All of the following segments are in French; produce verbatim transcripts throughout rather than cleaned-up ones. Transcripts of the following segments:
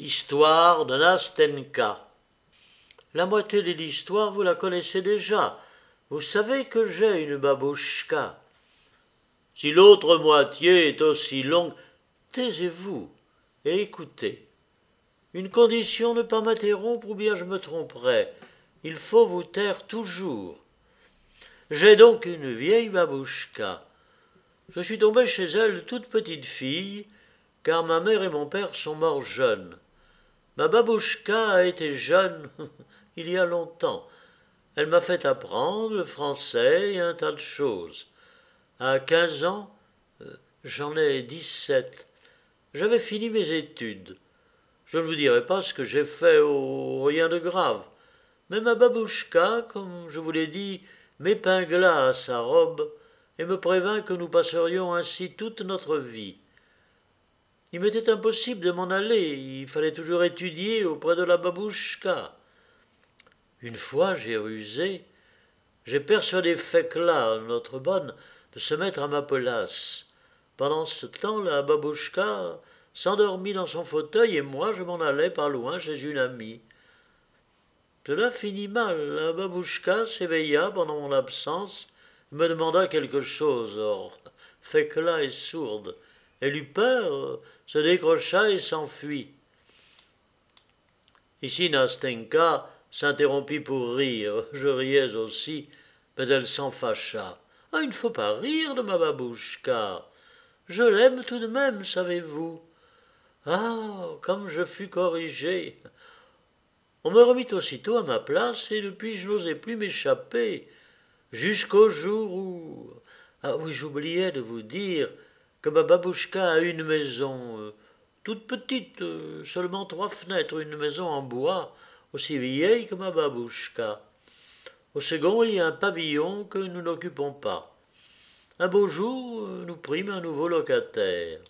Histoire de Nastenka. La moitié de l'histoire, vous la connaissez déjà. Vous savez que j'ai une babouchka. Si l'autre moitié est aussi longue, taisez-vous et écoutez. Une condition, ne pas m'interrompre ou bien je me tromperai. Il faut vous taire toujours. J'ai donc une vieille babouchka. Je suis tombé chez elle toute petite fille, car ma mère et mon père sont morts jeunes. Ma babouchka a été jeune il y a longtemps. Elle m'a fait apprendre le français et un tas de choses. À quinze ans, euh, j'en ai dix-sept, j'avais fini mes études. Je ne vous dirai pas ce que j'ai fait, oh, rien de grave. Mais ma babouchka, comme je vous l'ai dit, m'épingla à sa robe et me prévint que nous passerions ainsi toute notre vie. Il m'était impossible de m'en aller, il fallait toujours étudier auprès de la babouchka. Une fois, j'ai rusé, j'ai persuadé Fekla, notre bonne, de se mettre à ma place. Pendant ce temps, la babouchka s'endormit dans son fauteuil et moi, je m'en allais pas loin chez une amie. Cela finit mal. La babouchka s'éveilla pendant mon absence et me demanda quelque chose. Or, Fekla est sourde. Elle eut peur, se décrocha et s'enfuit. Ici, Nastenka s'interrompit pour rire. Je riais aussi, mais elle s'en fâcha. « Ah, il ne faut pas rire de ma babouchka. Je l'aime tout de même, savez-vous. » Ah, comme je fus corrigé. On me remit aussitôt à ma place, et depuis je n'osais plus m'échapper, jusqu'au jour où... Ah oui, j'oubliais de vous dire que ma babouchka a une maison, euh, toute petite, euh, seulement trois fenêtres, une maison en bois, aussi vieille que ma babouchka. Au second, il y a un pavillon que nous n'occupons pas. Un beau jour, euh, nous prîmes un nouveau locataire.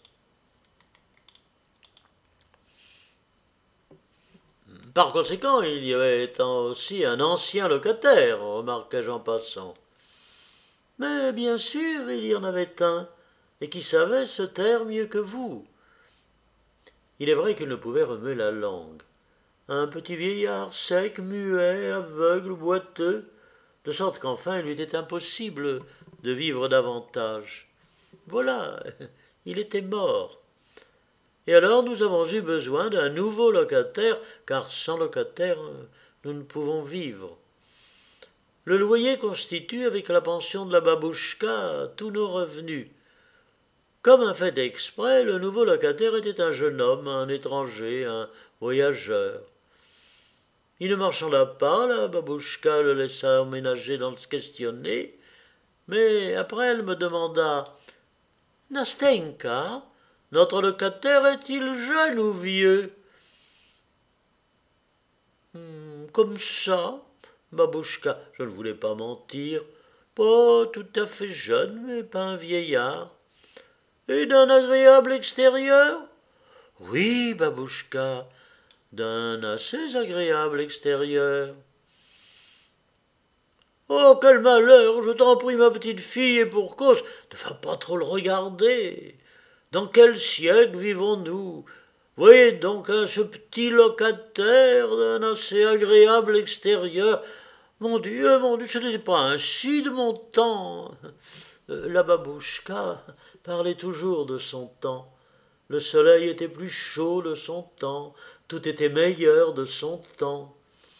Par conséquent, il y avait aussi un ancien locataire, remarquai-je en passant. Mais bien sûr, il y en avait un, et qui savait se taire mieux que vous. Il est vrai qu'il ne pouvait remuer la langue. Un petit vieillard sec, muet, aveugle, boiteux, de sorte qu'enfin il lui était impossible de vivre davantage. Voilà, il était mort. Et alors nous avons eu besoin d'un nouveau locataire, car sans locataire, nous ne pouvons vivre. Le loyer constitue, avec la pension de la babouchka, tous nos revenus. Comme un fait exprès, le nouveau locataire était un jeune homme, un étranger, un voyageur. Il ne marchanda pas, la babouchka le laissa emménager dans le questionner, mais après elle me demanda « Nastenka, notre locataire est-il jeune ou vieux ?»« Hum, Comme ça, babouchka, je ne voulais pas mentir, pas tout à fait jeune, mais pas un vieillard. Et d'un agréable extérieur ? Oui, babouchka, d'un assez agréable extérieur. Oh, quel malheur, je t'en prie, ma petite fille, et pour cause, ne va pas trop le regarder. Dans quel siècle vivons-nous ? Voyez donc hein, ce petit locataire d'un assez agréable extérieur. Mon Dieu, mon Dieu, ce n'était pas ainsi de mon temps. La babouchka parlait toujours de son temps. Le soleil était plus chaud de son temps, tout était meilleur de son temps.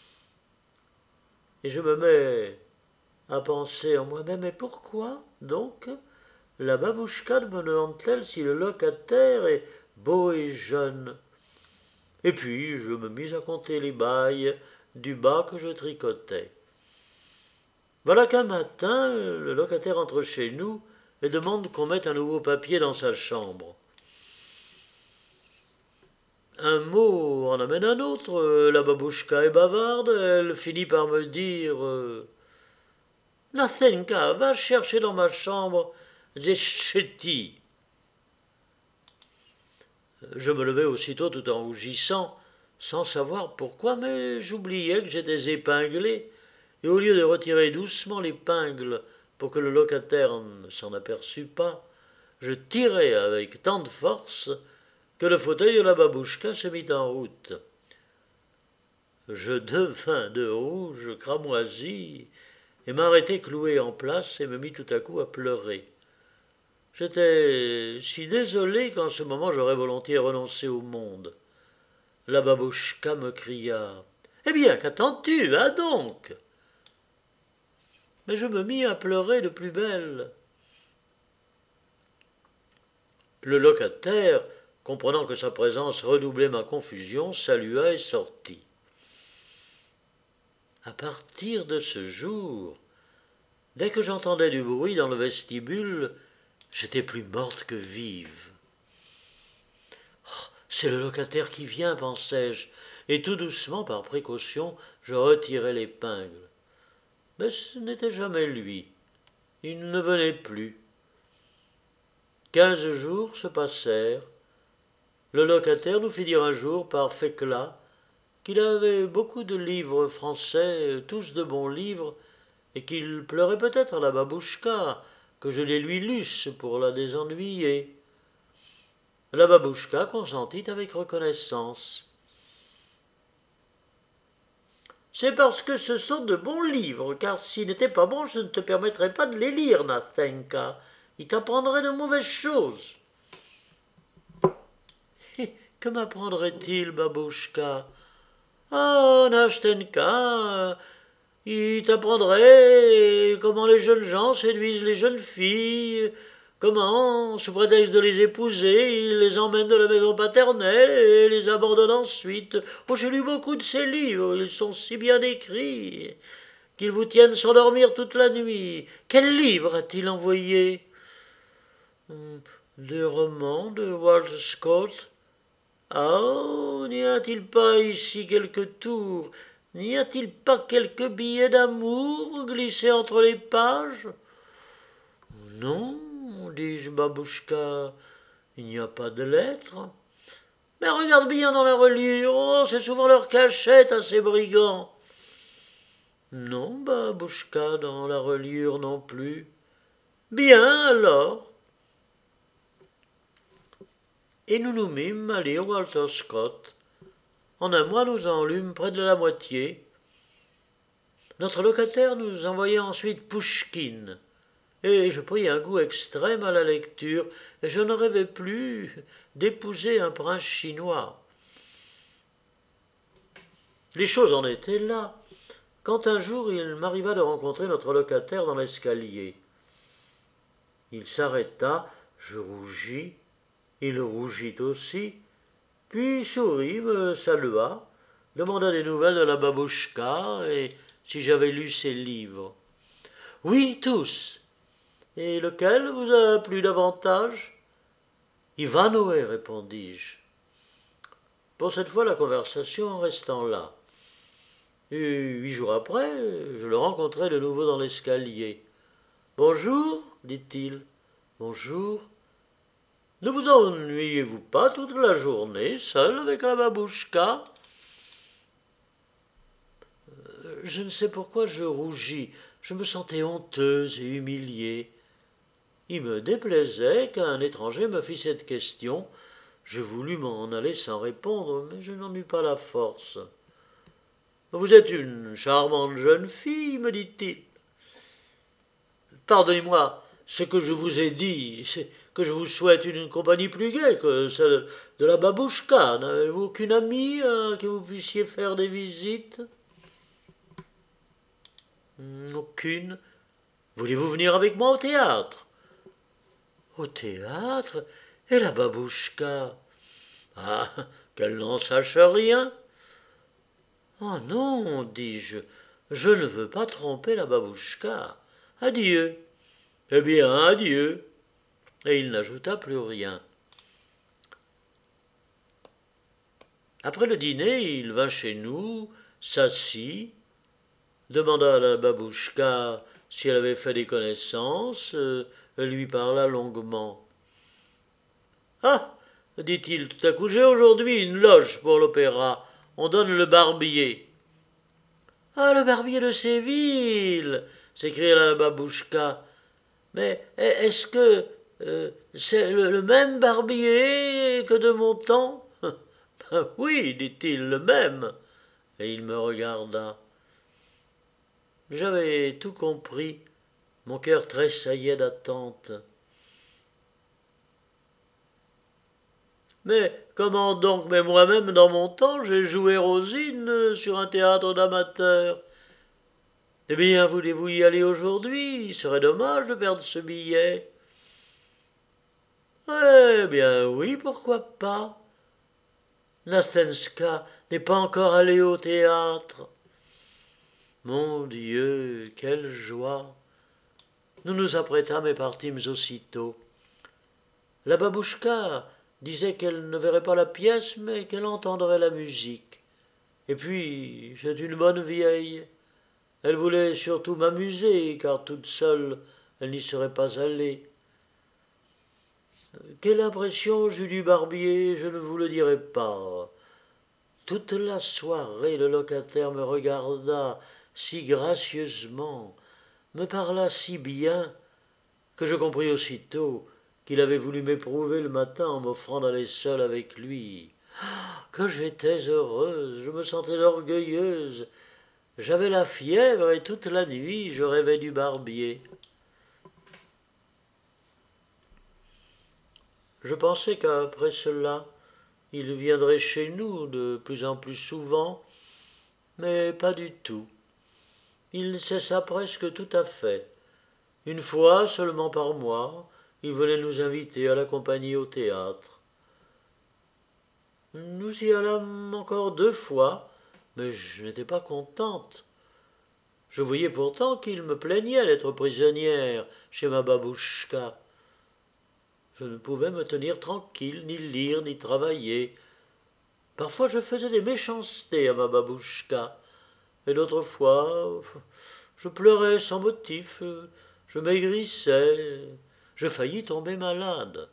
Et je me mets à penser en moi-même, mais pourquoi donc la babouchka me demande-t-elle si le locataire est beau et jeune ? Et puis je me mis à compter les bails du bas que je tricotais. Voilà qu'un matin, le locataire entre chez nous et demande qu'on mette un nouveau papier dans sa chambre. Un mot en amène un autre, la babouchka est bavarde, elle finit par me dire euh, « Nastenka, va chercher dans ma chambre des chettis. » Je me levai aussitôt tout en rougissant, sans savoir pourquoi, mais j'oubliais que j'étais épinglé, et au lieu de retirer doucement l'épingle pour que le locataire ne s'en aperçût pas, je tirai avec tant de force que le fauteuil de la babouchka se mit en route. Je devins de rouge, cramoisi, et m'arrêtai cloué en place et me mis tout à coup à pleurer. J'étais si désolé qu'en ce moment j'aurais volontiers renoncé au monde. La babouchka me cria « Eh bien, qu'attends-tu, va donc ?» Mais je me mis à pleurer de plus belle. Le locataire, comprenant que sa présence redoublait ma confusion, salua et sortit. À partir de ce jour, dès que j'entendais du bruit dans le vestibule, j'étais plus morte que vive. Oh, c'est le locataire qui vient, pensai-je, et tout doucement, par précaution, je retirai l'épingle. Mais ce n'était jamais lui. Il ne venait plus. Quinze jours se passèrent. Le locataire nous fit dire un jour par féclat qu'il avait beaucoup de livres français, tous de bons livres, et qu'il pleurait peut-être à la babouchka, que je les lui lusse pour la désennuyer. La babouchka consentit avec reconnaissance. « C'est parce que ce sont de bons livres, car s'ils n'étaient pas bons, je ne te permettrais pas de les lire, Nathenka. Ils t'apprendraient de mauvaises choses. » « Que m'apprendrait-il, babouchka ? » ?»« Ah, Nastenka, il t'apprendrait comment les jeunes gens séduisent les jeunes filles, comment, sous prétexte de les épouser, ils les emmènent de la maison paternelle et les abandonnent ensuite. Oh, j'ai lu beaucoup de ces livres, ils sont si bien écrits qu'ils vous tiennent sans dormir toute la nuit. Quel livre a-t-il envoyé ? Des romans de Walter Scott. Ah, n'y a-t-il pas ici quelques tours? N'y a-t-il pas quelques billets d'amour glissés entre les pages? Non, dis-je, babouchka, il n'y a pas de lettres. Mais regarde bien dans la reliure, oh, c'est souvent leur cachette à ces brigands. Non, babouchka, dans la reliure non plus. Bien alors. Et nous nous mîmes à lire Walter Scott. En un mois, nous en lûmes près de la moitié. Notre locataire nous envoyait ensuite Pouchkine, et je pris un goût extrême à la lecture, et je ne rêvais plus d'épouser un prince chinois. Les choses en étaient là, quand un jour il m'arriva de rencontrer notre locataire dans l'escalier. Il s'arrêta, je rougis, il rougit aussi, puis sourit, me salua, demanda des nouvelles de la babouchka et si j'avais lu ses livres. « Oui, tous. Et lequel vous a plu davantage ?»« Ivanhoé, répondis-je. Pour cette fois, la conversation en restant là. Et huit jours après, je le rencontrai de nouveau dans l'escalier. « Bonjour, dit-il. Bonjour. Ne vous ennuyez-vous pas toute la journée, seul avec la babouchka ?» Je ne sais pourquoi je rougis, je me sentais honteuse et humiliée. Il me déplaisait qu'un étranger me fît cette question. Je voulus m'en aller sans répondre, mais je n'en eus pas la force. « Vous êtes une charmante jeune fille, me dit-il. Pardonnez-moi, ce que je vous ai dit, c'est que je vous souhaite une compagnie plus gaie que celle de la babouchka. N'avez-vous aucune amie à qui vous puissiez faire des visites ? » « Aucune. Voulez-vous venir avec moi au théâtre ? » ?»« Au théâtre ? Et la babouchka ? » ?»« Ah, qu'elle n'en sache rien. »« Oh non, dis-je, je ne veux pas tromper la babouchka. Adieu. »« Eh bien, adieu. » Et il n'ajouta plus rien. Après le dîner, il vint chez nous, s'assit, demanda à la babouchka si elle avait fait des connaissances, euh, elle lui parla longuement. « Ah, dit-il tout à coup, j'ai aujourd'hui une loge pour l'opéra, on donne le barbier. »« Ah, le barbier de Séville !» s'écria la babouchka. « Mais est-ce que Euh, c'est le, le même barbier que de mon temps? Ben oui, dit-il, le même. Et il me regarda. J'avais tout compris. Mon cœur tressaillait d'attente. Mais comment donc? Mais moi-même, dans mon temps, j'ai joué Rosine sur un théâtre d'amateurs. Eh bien, voulez-vous y aller aujourd'hui? Il serait dommage de perdre ce billet. Eh bien, oui, pourquoi pas? Nastenska n'est pas encore allé au théâtre. Mon Dieu, quelle joie! Nous nous apprêtâmes et partîmes aussitôt. La babouchka disait qu'elle ne verrait pas la pièce, mais qu'elle entendrait la musique. Et puis, c'est une bonne vieille. Elle voulait surtout m'amuser, car toute seule, elle n'y serait pas allée. Quelle impression j'eus du barbier, je ne vous le dirai pas. Toute la soirée, le locataire me regarda si gracieusement, me parla si bien, que je compris aussitôt qu'il avait voulu m'éprouver le matin en m'offrant d'aller seul avec lui. Que j'étais heureuse, je me sentais orgueilleuse. J'avais la fièvre et toute la nuit je rêvais du barbier. Je pensais qu'après cela, il viendrait chez nous de plus en plus souvent, mais pas du tout. Il cessa presque tout à fait. Une fois seulement par mois, il venait nous inviter à l'accompagner au théâtre. Nous y allâmes encore deux fois, mais je n'étais pas contente. Je voyais pourtant qu'il me plaignait d'être prisonnière chez ma babouchka. Je ne pouvais me tenir tranquille, ni lire, ni travailler. Parfois je faisais des méchancetés à ma babouchka, et d'autres fois je pleurais sans motif, je maigrissais, je faillis tomber malade.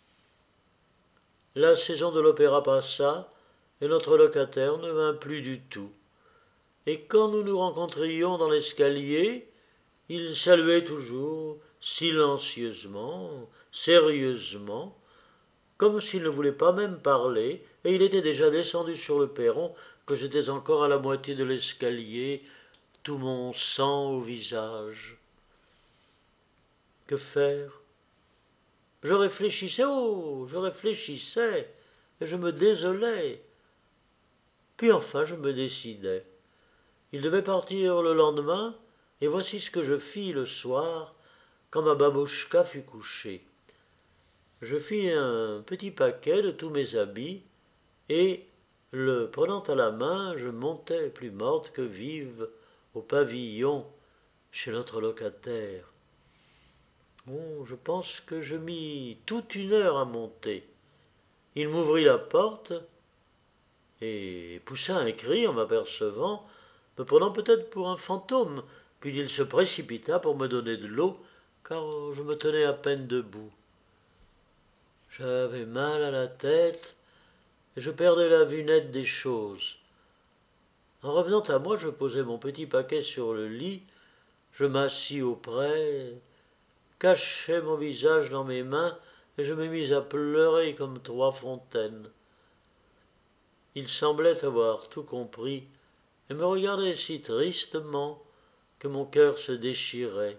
La saison de l'opéra passa, et notre locataire ne vint plus du tout. Et quand nous nous rencontrions dans l'escalier, il saluait toujours silencieusement, sérieusement, comme s'il ne voulait pas même parler, et il était déjà descendu sur le perron, que j'étais encore à la moitié de l'escalier, tout mon sang au visage. Que faire? Je réfléchissais, oh, je réfléchissais, et je me désolais. Puis enfin je me décidai. Il devait partir le lendemain, et voici ce que je fis le soir, quand ma babouchka fut couchée. Je fis un petit paquet de tous mes habits, et, le prenant à la main, je montai plus morte que vive au pavillon chez notre locataire. Bon, je pense que je mis toute une heure à monter. Il m'ouvrit la porte et poussa un cri en m'apercevant, me prenant peut-être pour un fantôme, puis il se précipita pour me donner de l'eau, car je me tenais à peine debout. J'avais mal à la tête, et je perdais la vue nette des choses. En revenant à moi, je posai mon petit paquet sur le lit, je m'assis auprès, cachai mon visage dans mes mains, et je me mis à pleurer comme trois fontaines. Il semblait avoir tout compris, et me regardait si tristement que mon cœur se déchirait.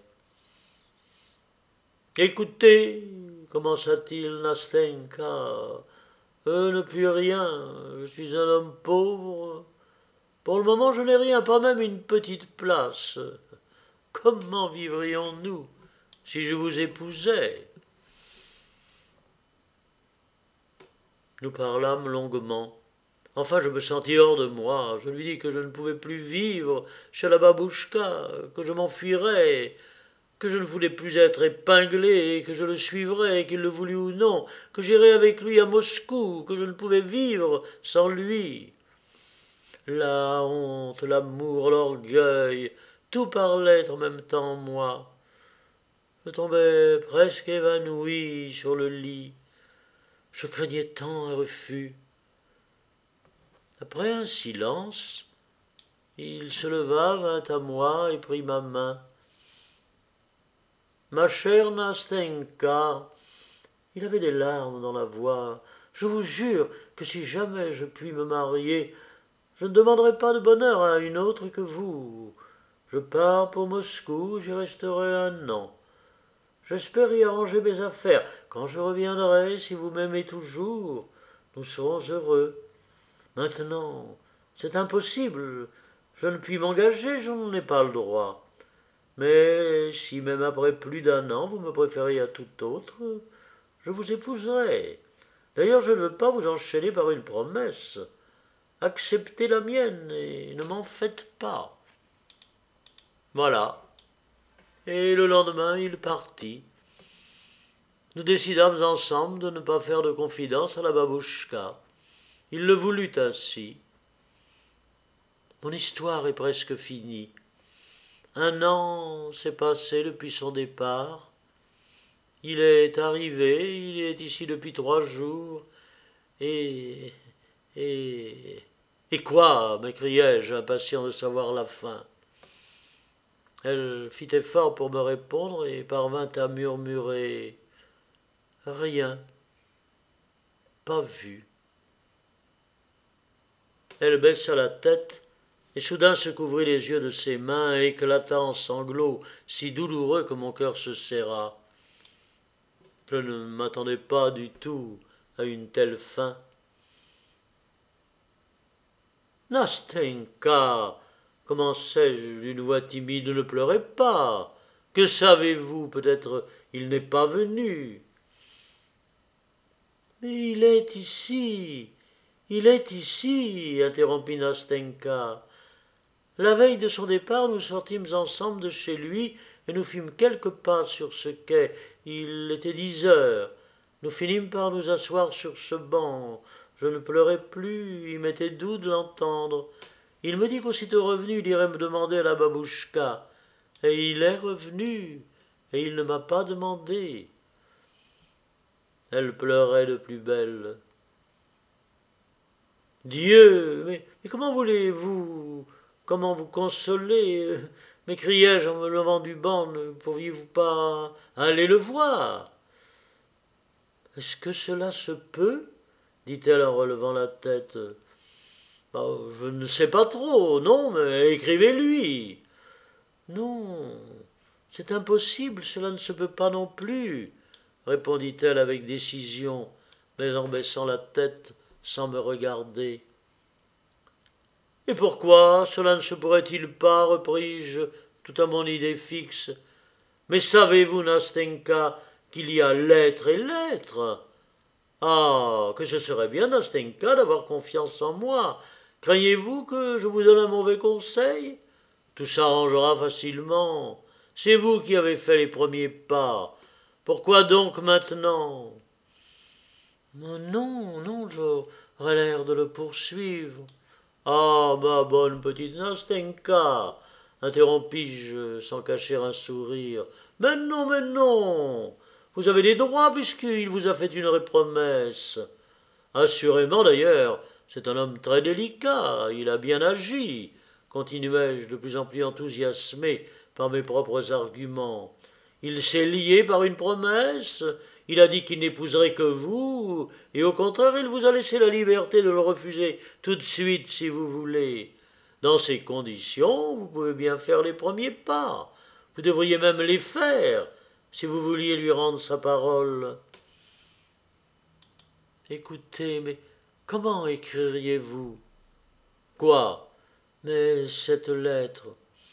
« Écoutez, commença-t-il, Nastenka, je ne puis rien, je suis un homme pauvre. Pour le moment, je n'ai rien, pas même une petite place. Comment vivrions-nous si je vous épousais ?» Nous parlâmes longuement. Enfin, je me sentis hors de moi. Je lui dis que je ne pouvais plus vivre chez la babouchka, que je m'enfuirais, que je ne voulais plus être épinglé, que je le suivrais, qu'il le voulût ou non, que j'irais avec lui à Moscou, que je ne pouvais vivre sans lui. La honte, l'amour, l'orgueil, tout parlait en même temps en moi. Je tombais presque évanoui sur le lit. Je craignais tant un refus. Après un silence, il se leva, vint à moi et prit ma main. « Ma chère Nastenka, Il avait des larmes dans la voix. Je vous jure que si jamais je puis me marier, je ne demanderai pas de bonheur à une autre que vous. Je pars pour Moscou, j'y resterai un an. J'espère y arranger mes affaires. Quand je reviendrai, si vous m'aimez toujours, nous serons heureux. Maintenant, c'est impossible. Je ne puis m'engager, je n'en ai pas le droit. Mais si même après plus d'un an, vous me préférez à tout autre, je vous épouserai. D'ailleurs, je ne veux pas vous enchaîner par une promesse. Acceptez la mienne et ne m'en faites pas. Voilà. Et le lendemain, il partit. Nous décidâmes ensemble de ne pas faire de confidence à la babouchka. Il le voulut ainsi. Mon histoire est presque finie. Un an s'est passé depuis son départ. Il est arrivé, il est ici depuis trois jours, et... et... Et quoi m'écriai-je, impatient de savoir la fin. Elle fit effort pour me répondre et parvint à murmurer « Rien, pas vu ». Elle baissa la tête et soudain se couvrit les yeux de ses mains et éclata en sanglots si douloureux que mon cœur se serra. Je ne m'attendais pas du tout à une telle fin. « Nastenka !» commençai-je d'une voix timide, « ne pleurez pas. Que savez-vous? Peut-être il n'est pas venu. » « Mais il est ici, il est ici, interrompit Nastenka. La veille de son départ, nous sortîmes ensemble de chez lui et nous fîmes quelques pas sur ce quai. Il était dix heures. Nous finîmes par nous asseoir sur ce banc. Je ne pleurais plus, il m'était doux de l'entendre. Il me dit qu'aussitôt revenu, il irait me demander à la babouchka. Et il est revenu, et il ne m'a pas demandé. Elle pleurait de plus belle. Dieu, mais, mais comment voulez-vous, comment vous consoler, m'écriai-je en me levant du banc, ne pourriez-vous pas aller le voir? Est-ce que cela se peut? Dit-elle en relevant la tête. Bah, je ne sais pas trop, non, mais écrivez-lui. Non, c'est impossible, cela ne se peut pas non plus, répondit-elle avec décision, mais en baissant la tête sans me regarder. Et pourquoi cela ne se pourrait-il pas, repris-je, tout à mon idée fixe. Mais savez-vous, Nastenka, qu'il y a lettres et lettres? Ah, que ce serait bien, Nastenka, d'avoir confiance en moi. Craignez-vous que je vous donne un mauvais conseil? Tout s'arrangera facilement. C'est vous qui avez fait les premiers pas. Pourquoi donc maintenant? Non, non, non, j'aurais l'air de le poursuivre. Ah, ma bonne petite Nastenka, interrompis-je sans cacher un sourire. Mais non, mais non, vous avez des droits puisqu'il vous a fait une promesse. Assurément d'ailleurs, c'est un homme très délicat, il a bien agi, continuai-je de plus en plus enthousiasmé par mes propres arguments. Il s'est lié par une promesse, il a dit qu'il n'épouserait que vous, et au contraire il vous a laissé la liberté de le refuser tout de suite si vous voulez. Dans ces conditions, vous pouvez bien faire les premiers pas, vous devriez même les faire, si vous vouliez lui rendre sa parole. Écoutez, mais comment écririez-vous? Quoi? Mais cette lettre.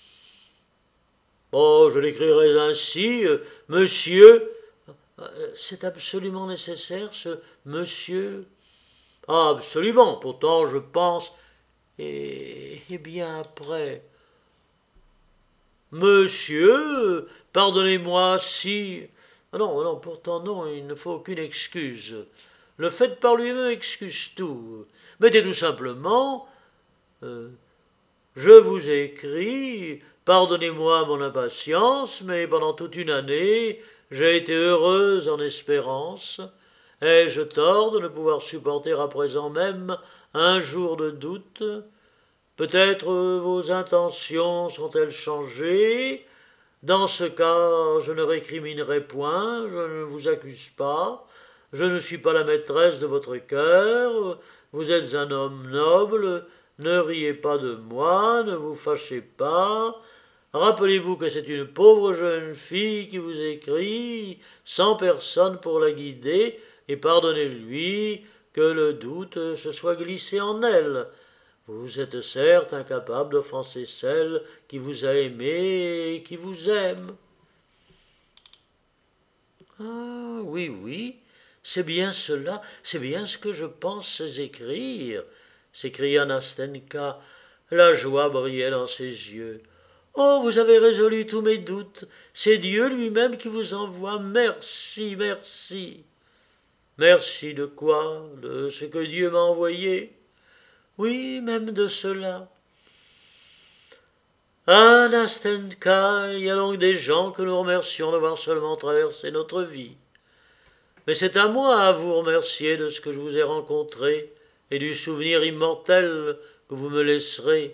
Oh, je l'écrirai ainsi, euh, monsieur. C'est absolument nécessaire, ce monsieur? Ah, absolument, pourtant je pense. Et, et bien après. Monsieur, pardonnez-moi si. Ah non, non, pourtant non, il ne faut aucune excuse. Le fait par lui-même excuse tout. Mettez tout simplement. Euh, je vous écris. Pardonnez-moi mon impatience, mais pendant toute une année, j'ai été heureuse en espérance. Ai-je tort de ne pouvoir supporter à présent même un jour de doute? Peut-être vos intentions sont-elles changées? Dans ce cas, je ne récriminerai point, je ne vous accuse pas. je ne suis pas la maîtresse de votre cœur, vous êtes un homme noble, ne riez pas de moi, ne vous fâchez pas. Rappelez-vous que c'est une pauvre jeune fille qui vous écrit, sans personne pour la guider, et pardonnez-lui que le doute se soit glissé en elle. Vous êtes certes incapable d'offenser celle qui vous a aimé et qui vous aime. » Ah, oui, oui, c'est bien cela, c'est bien ce que je pense écrire, s'écria Nastenka. La joie brillait dans ses yeux. Oh, vous avez résolu tous mes doutes, c'est Dieu lui-même qui vous envoie. Merci, merci. Merci de quoi? De ce que Dieu m'a envoyé? Oui, même de cela. Ah, Nastenka, il y a donc des gens que nous remercions d'avoir seulement traversé notre vie. Mais c'est à moi à vous remercier de ce que je vous ai rencontré et du souvenir immortel que vous me laisserez.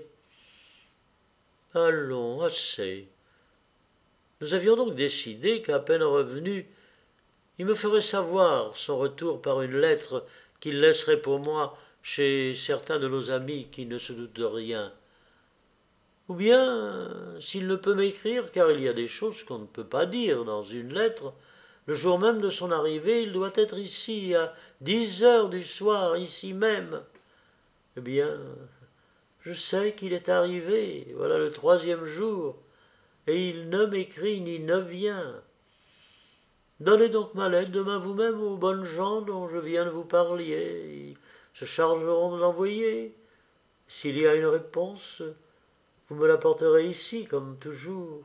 Allons, assez. Nous avions donc décidé qu'à peine revenu, il me ferait savoir son retour par une lettre qu'il laisserait pour moi chez certains de nos amis qui ne se doutent de rien. Ou bien, s'il ne peut m'écrire, car il y a des choses qu'on ne peut pas dire dans une lettre, le jour même de son arrivée, il doit être ici, à dix heures du soir, ici même. Eh bien, je sais qu'il est arrivé, voilà le troisième jour, et il ne m'écrit ni ne vient. Donnez donc ma lettre demain vous-même aux bonnes gens dont je viens de vous parler. Ils se chargeront de l'envoyer. S'il y a une réponse, vous me l'apporterez ici, comme toujours.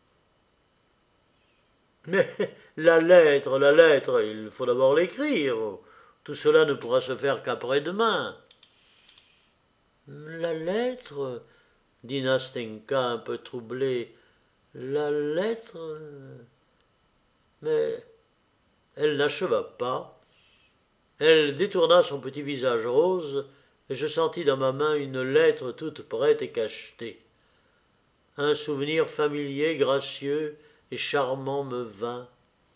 Mais la lettre, la lettre, il faut d'abord l'écrire. Tout cela ne pourra se faire qu'après-demain. La lettre, dit Nastenka un peu troublée. La lettre. Mais elle n'acheva pas. Elle détourna son petit visage rose, et je sentis dans ma main une lettre toute prête et cachetée. Un souvenir familier, gracieux et charmant me vint.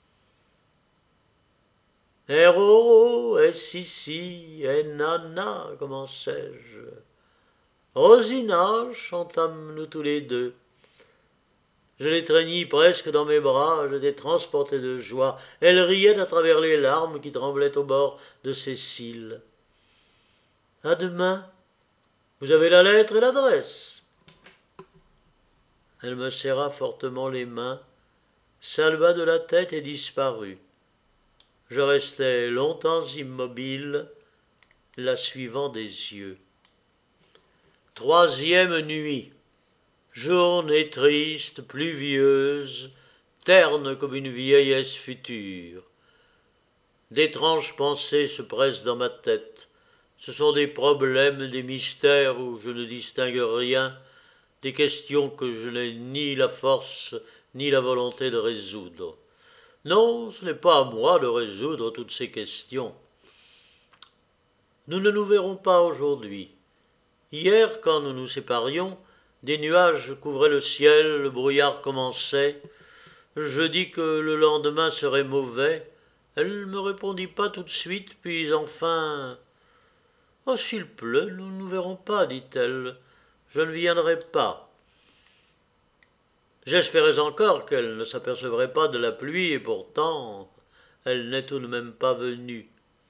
Ero est ici, et nana, commençai-je. Rosina, chantâmes-nous tous les deux. Je l'étreignis presque dans mes bras, j'étais transporté de joie. Elle riait à travers les larmes qui tremblaient au bord de ses cils. À demain, vous avez la lettre et l'adresse. Elle me serra fortement les mains, salua de la tête et disparut. Je restai longtemps immobile, la suivant des yeux. Troisième nuit. Journée triste, pluvieuse, terne comme une vieillesse future. D'étranges pensées se pressent dans ma tête. Ce sont des problèmes, des mystères où je ne distingue rien, des questions que je n'ai ni la force ni la volonté de résoudre. Non, ce n'est pas à moi de résoudre toutes ces questions. Nous ne nous verrons pas aujourd'hui. Hier, quand nous nous séparions, des nuages couvraient le ciel, le brouillard commençait. Je dis que le lendemain serait mauvais. Elle ne me répondit pas tout de suite, puis enfin... « Oh, s'il pleut, nous ne nous verrons pas, dit-elle. Je ne viendrai pas. » J'espérais encore qu'elle ne s'apercevrait pas de la pluie, et pourtant, elle n'est tout de même pas venue.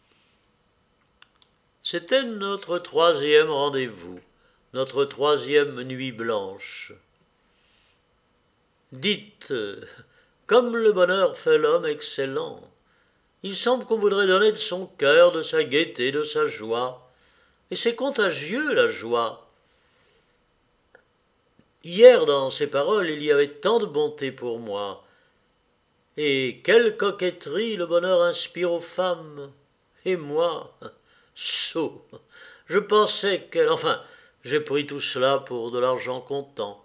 C'était notre troisième rendez-vous, notre troisième nuit blanche. Dites, comme le bonheur fait l'homme excellent, il semble qu'on voudrait donner de son cœur, de sa gaieté, de sa joie, et c'est contagieux la joie. Hier, dans ces paroles, il y avait tant de bonté pour moi, et quelle coquetterie le bonheur inspire aux femmes, et moi, sot, je pensais qu'elle... Enfin, j'ai pris tout cela pour de l'argent comptant.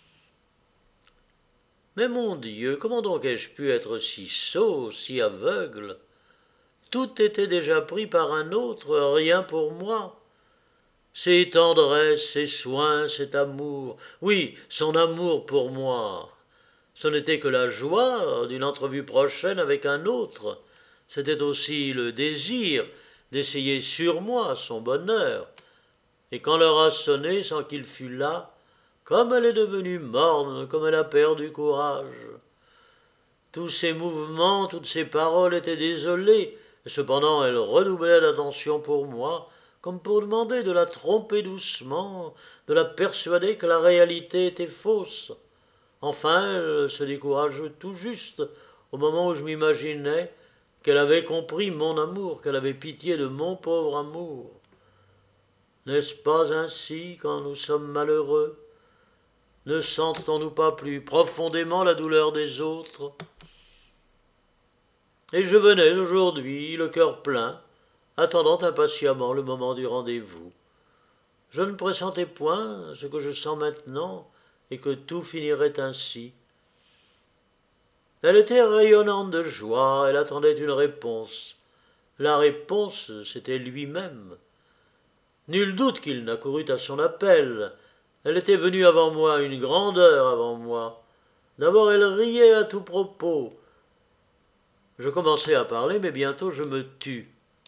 Mais mon Dieu, comment donc ai-je pu être si sot, si aveugle? Tout était déjà pris par un autre, rien pour moi. Ses tendresses, ses soins, cet amour, oui, son amour pour moi, ce n'était que la joie d'une entrevue prochaine avec un autre, c'était aussi le désir d'essayer sur moi son bonheur. Et quand l'heure a sonné sans qu'il fût là, comme elle est devenue morne, comme elle a perdu courage. Tous ses mouvements, toutes ses paroles étaient désolés, et cependant elle redoublait d'attention pour moi, comme pour demander de la tromper doucement, de la persuader que la réalité était fausse. Enfin, elle se décourage tout juste, au moment où je m'imaginais qu'elle avait compris mon amour, qu'elle avait pitié de mon pauvre amour. N'est-ce pas ainsi quand nous sommes malheureux? Ne sentons-nous pas plus profondément la douleur des autres? Et je venais aujourd'hui, le cœur plein, attendant impatiemment le moment du rendez-vous. Je ne pressentais point ce que je sens maintenant, et que tout finirait ainsi. Elle était rayonnante de joie, elle attendait une réponse. La réponse, c'était lui-même. Nul doute qu'il n'accourut à son appel. Elle était venue avant moi, une grande heure avant moi. D'abord elle riait à tout propos. Je commençai à parler, mais bientôt je me tus.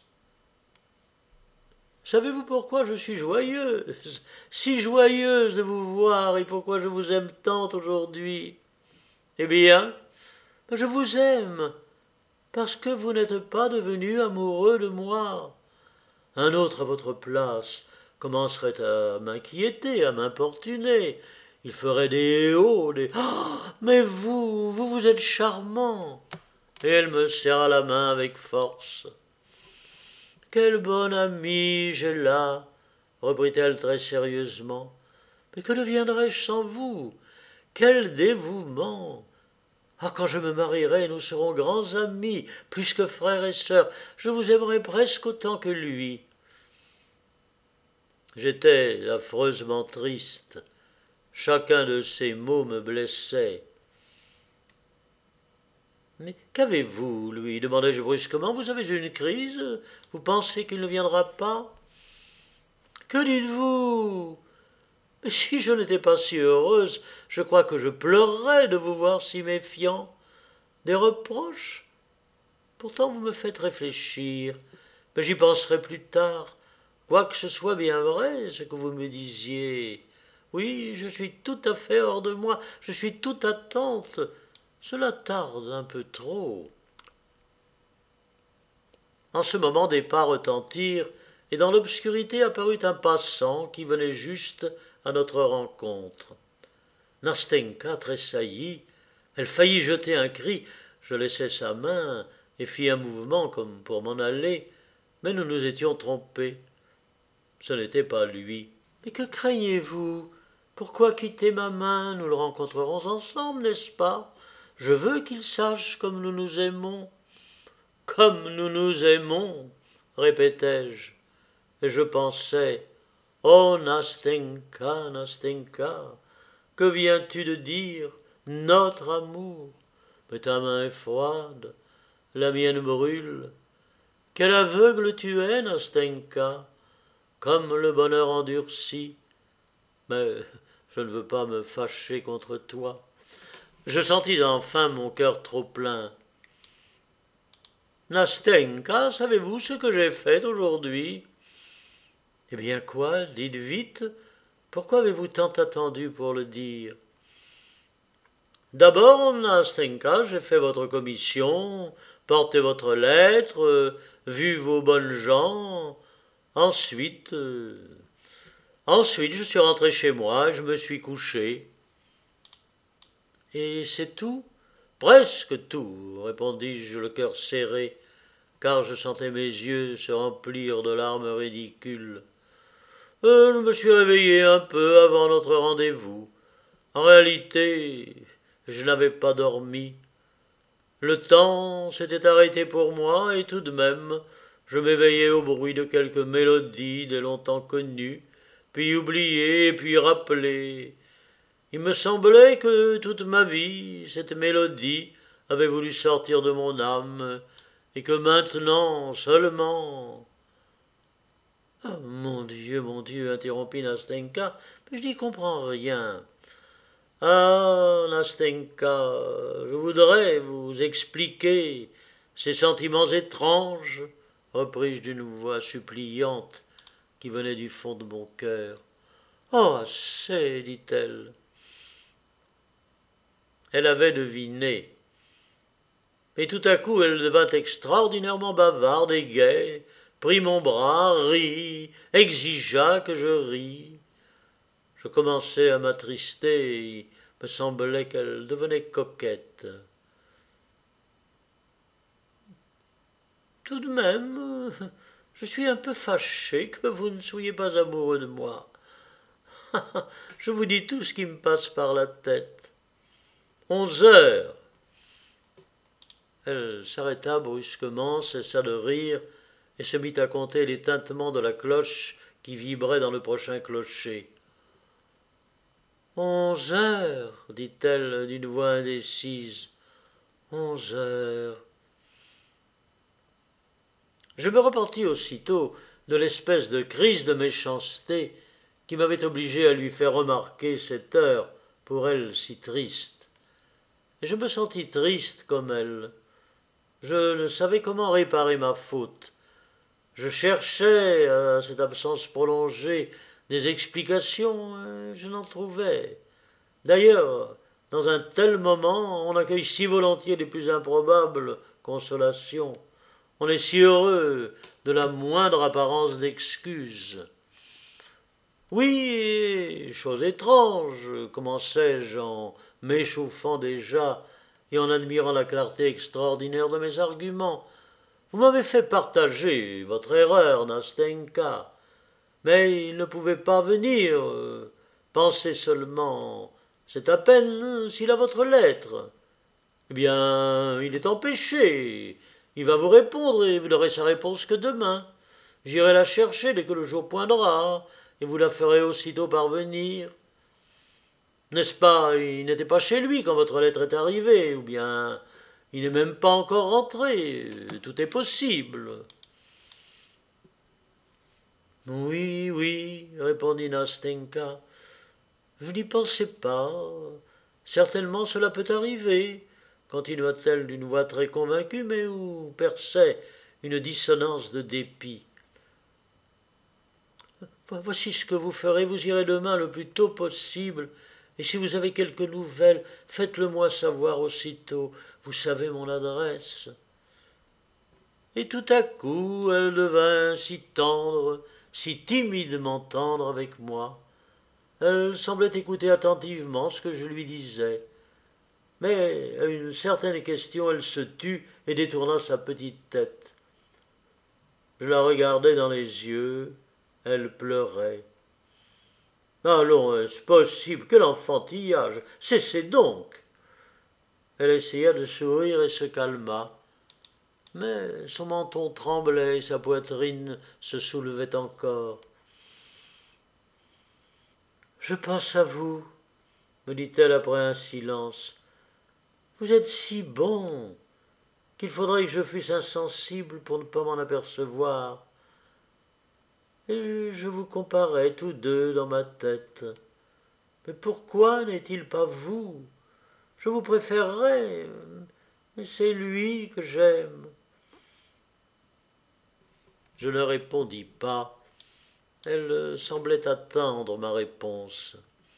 Savez-vous pourquoi je suis joyeuse, si joyeuse de vous voir, et pourquoi je vous aime tant aujourd'hui? Eh bien, je vous aime, parce que vous n'êtes pas devenu amoureux de moi. Un autre à votre place commencerait à m'inquiéter, à m'importuner. Il ferait des héos, des ah, mais vous, vous, vous êtes charmant. Et elle me serra la main avec force. Quel bon ami j'ai là, reprit-elle très sérieusement. Mais que deviendrais-je sans vous? Quel dévouement! Ah, quand je me marierai, nous serons grands amis, plus que frères et sœurs. Je vous aimerai presque autant que lui. J'étais affreusement triste. Chacun de ces mots me blessait. Mais qu'avez-vous, lui? Demandai-je brusquement. Vous avez une crise? Vous pensez qu'il ne viendra pas? Que dites-vous? Mais si je n'étais pas si heureuse, je crois que je pleurerais de vous voir si méfiant. Des reproches? Pourtant vous me faites réfléchir, mais j'y penserai plus tard, quoique ce soit bien vrai ce que vous me disiez. Oui, je suis tout à fait hors de moi, je suis tout attente. Cela tarde un peu trop. En ce moment des pas retentirent, et dans l'obscurité apparut un passant qui venait juste à notre rencontre. Nastenka tressaillit, elle faillit jeter un cri, je laissai sa main et fis un mouvement comme pour m'en aller, mais nous nous étions trompés. Ce n'était pas lui. Mais que craignez-vous? Pourquoi quitter ma main? Nous le rencontrerons ensemble, n'est-ce pas? Je veux qu'il sache comme nous nous aimons. Comme nous nous aimons, répétai-je, et je pensais, oh Nastenka, Nastenka, que viens-tu de dire? Notre amour. Mais ta main est froide, la mienne brûle. Quel aveugle tu es, Nastenka, comme le bonheur endurci. Mais je ne veux pas me fâcher contre toi. Je sentis enfin mon cœur trop plein. Nastenka, savez-vous ce que j'ai fait aujourd'hui? Eh bien quoi? Dites vite. Pourquoi avez-vous tant attendu pour le dire? D'abord, Nastenka, j'ai fait votre commission, porté votre lettre, euh, vu vos bonnes gens. Ensuite, euh, ensuite, je suis rentré chez moi, je me suis couché. Et c'est tout? Presque tout, répondis-je, le cœur serré, car je sentais mes yeux se remplir de larmes ridicules. Euh, je me suis réveillé un peu avant notre rendez-vous. En réalité, je n'avais pas dormi. Le temps s'était arrêté pour moi, et tout de même, je m'éveillais au bruit de quelques mélodies dès longtemps connues, puis oubliées et puis rappelées. Il me semblait que toute ma vie, cette mélodie avait voulu sortir de mon âme, et que maintenant seulement... Ah, mon Dieu, mon Dieu, interrompit Nastenka, mais je n'y comprends rien. Ah, Nastenka, je voudrais vous expliquer, Ces sentiments étranges, repris-je d'une voix suppliante qui venait du fond de mon cœur. Oh, assez, dit-elle. Elle avait deviné. Et tout à coup, elle devint extraordinairement bavarde et gaie, prit mon bras, rit, exigea que je ris. Je commençais à m'attrister et il me semblait qu'elle devenait coquette. Tout de même, je suis un peu fâché que vous ne soyez pas amoureux de moi. Je vous dis tout ce qui me passe par la tête. Onze heures. Elle s'arrêta brusquement, cessa de rire et se mit à compter les tintements de la cloche qui vibrait dans le prochain clocher. Onze heures, dit-elle d'une voix indécise. Onze heures. Je me repentis aussitôt de l'espèce de crise de méchanceté qui m'avait obligé à lui faire remarquer cette heure pour elle si triste. Et je me sentis triste comme elle. Je ne savais comment réparer ma faute. Je cherchais à cette absence prolongée des explications, et je n'en trouvais. D'ailleurs, dans un tel moment, on accueille si volontiers les plus improbables consolations. On est si heureux de la moindre apparence d'excuse. Oui, chose étrange, commençai-je en m'échauffant déjà et en admirant la clarté extraordinaire de mes arguments. Vous m'avez fait partager votre erreur, Nastenka, mais il ne pouvait pas venir. Pensez seulement, c'est à peine s'il a votre lettre. Eh bien, il est empêché. Il va vous répondre et vous n'aurez sa réponse que demain. J'irai la chercher dès que le jour poindra, et vous la ferez aussitôt parvenir. N'est-ce pas, il n'était pas chez lui quand votre lettre est arrivée, ou bien il n'est même pas encore rentré. Tout est possible. Oui, oui, répondit Nastenka. Je n'y pensais pas. Certainement cela peut arriver, continua-t-elle d'une voix très convaincue, mais où perçait une dissonance de dépit. Voici ce que vous ferez, vous irez demain le plus tôt possible, et si vous avez quelques nouvelles, faites-le-moi savoir aussitôt, vous savez mon adresse. Et tout à coup, elle devint si tendre, si timidement tendre avec moi. Elle semblait écouter attentivement ce que je lui disais. Mais à une certaine question, elle se tut et détourna sa petite tête. Je la regardai dans les yeux, elle pleurait. Allons, est-ce possible? Quel enfantillage! Cessez donc! Elle essaya de sourire et se calma. Mais son menton tremblait et sa poitrine se soulevait encore. Je pense à vous, me dit-elle après un silence. Vous êtes si bon qu'il faudrait que je fusse insensible pour ne pas m'en apercevoir. Et je vous comparais tous deux dans ma tête. Mais pourquoi n'est-il pas vous? Je vous préférerais, mais c'est lui que j'aime. Je ne répondis pas. Elle semblait attendre ma réponse.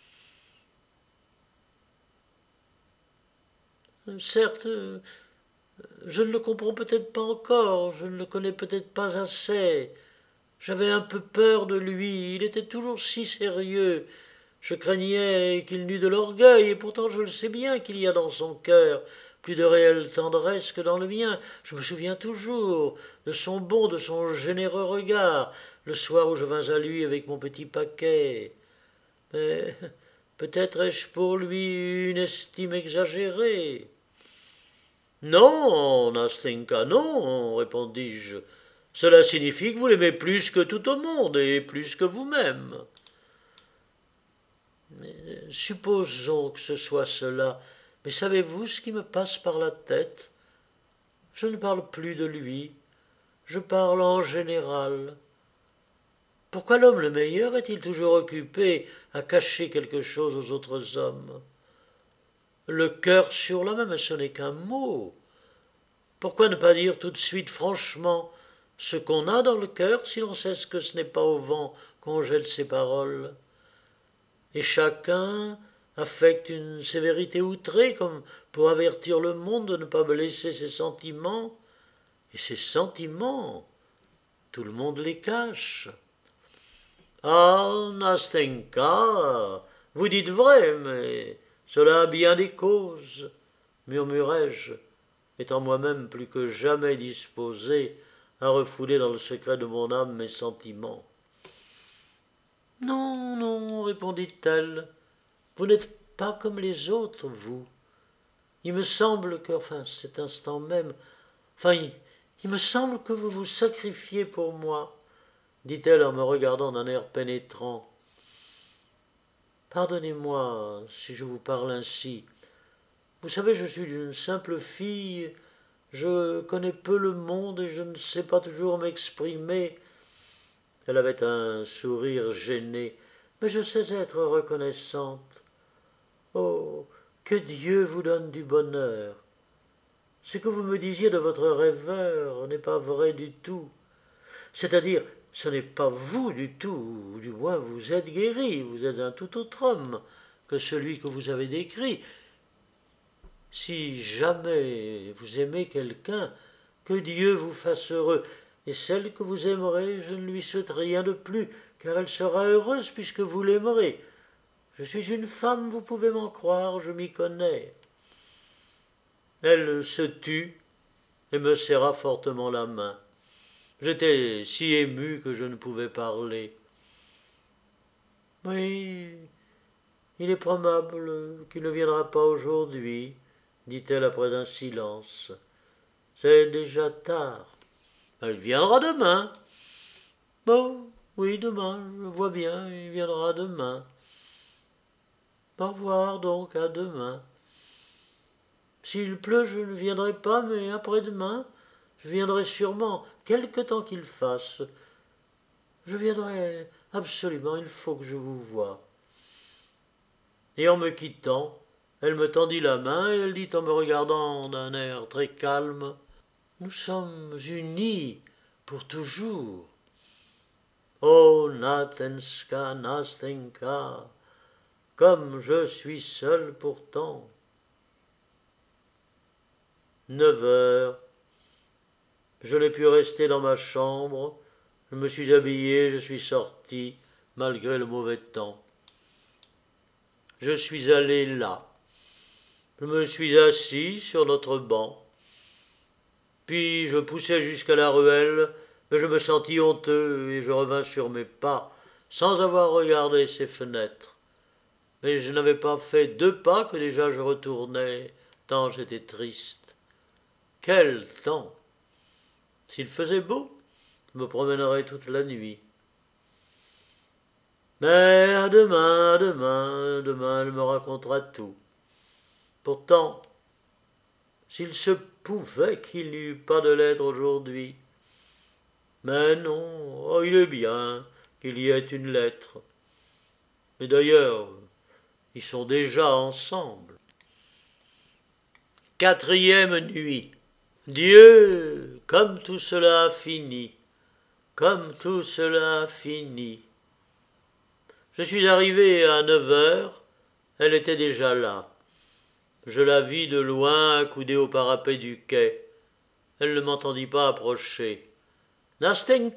Certes, je ne le comprends peut-être pas encore, je ne le connais peut-être pas assez. J'avais un peu peur de lui, il était toujours si sérieux. Je craignais qu'il n'eût de l'orgueil, et pourtant je le sais bien qu'il y a dans son cœur plus de réelle tendresse que dans le mien. Je me souviens toujours de son bon, de son généreux regard, le soir où je vins à lui avec mon petit paquet. Mais peut-être ai-je pour lui une estime exagérée. Non, Nastenka, non, répondis-je. Cela signifie que vous l'aimez plus que tout au monde et plus que vous-même. Supposons que ce soit cela, mais savez-vous ce qui me passe par la tête? Je ne parle plus de lui, je parle en général. Pourquoi l'homme le meilleur est-il toujours occupé à cacher quelque chose aux autres hommes? Le cœur sur l'homme, mais ce n'est qu'un mot. Pourquoi ne pas dire tout de suite franchement ce qu'on a dans le cœur si l'on sait que ce n'est pas au vent qu'on jette ses paroles? Et chacun affecte une sévérité outrée comme pour avertir le monde de ne pas blesser ses sentiments. Et ses sentiments, tout le monde les cache. Ah, Nastenka, vous dites vrai, mais cela a bien des causes, murmurai-je, étant moi-même plus que jamais disposé à refouler dans le secret de mon âme mes sentiments. Non, non, répondit-elle, vous n'êtes pas comme les autres, vous. Il me semble que, enfin, cet instant même, enfin, il, il me semble que vous vous sacrifiez pour moi, dit-elle en me regardant d'un air pénétrant. Pardonnez-moi si je vous parle ainsi. Vous savez, je suis une simple fille, je connais peu le monde et je ne sais pas toujours m'exprimer. Elle avait un sourire gêné, mais je sais être reconnaissante. Oh, que Dieu vous donne du bonheur. Ce que vous me disiez de votre rêveur n'est pas vrai du tout. C'est-à-dire, ce n'est pas vous du tout, ou du moins vous êtes guéri, vous êtes un tout autre homme que celui que vous avez décrit. Si jamais vous aimez quelqu'un, que Dieu vous fasse heureux, et celle que vous aimerez, je ne lui souhaite rien de plus, car elle sera heureuse puisque vous l'aimerez. Je suis une femme, vous pouvez m'en croire, je m'y connais. Elle se tut et me serra fortement la main. J'étais si ému que je ne pouvais parler. Oui, il est probable qu'il ne viendra pas aujourd'hui, dit-elle après un silence. C'est déjà tard. Il viendra demain. Bon, oui, demain, je vois bien, il viendra demain. Au revoir donc, à demain. S'il pleut, je ne viendrai pas, mais après-demain, je viendrai sûrement, quelque temps qu'il fasse. Je viendrai absolument, il faut que je vous voie. Et en me quittant, elle me tendit la main et elle dit en me regardant d'un air très calme, « Nous sommes unis pour toujours. » Oh, Natenska, Nastenka, comme je suis seul pourtant. Neuf heures. Je n'ai pu rester dans ma chambre. Je me suis habillé, je suis sorti, malgré le mauvais temps. Je suis allé là. Je me suis assis sur notre banc. Puis je poussai jusqu'à la ruelle, mais je me sentis honteux et je revins sur mes pas, sans avoir regardé ses fenêtres. Mais je n'avais pas fait deux pas que déjà je retournais, tant j'étais triste. Quel temps! S'il faisait beau, je me promènerais toute la nuit. Mais à demain, à demain, demain elle me racontera tout. Pourtant, s'il se pouvait qu'il n'y eût pas de lettre aujourd'hui. Mais non, oh, il est bien qu'il y ait une lettre. Mais d'ailleurs, ils sont déjà ensemble. Quatrième nuit. Dieu, comme tout cela a fini, comme tout cela a fini. Je suis arrivé à neuf heures, elle était déjà là. Je la vis de loin accoudée au parapet du quai. Elle ne m'entendit pas approcher. « Nastenka »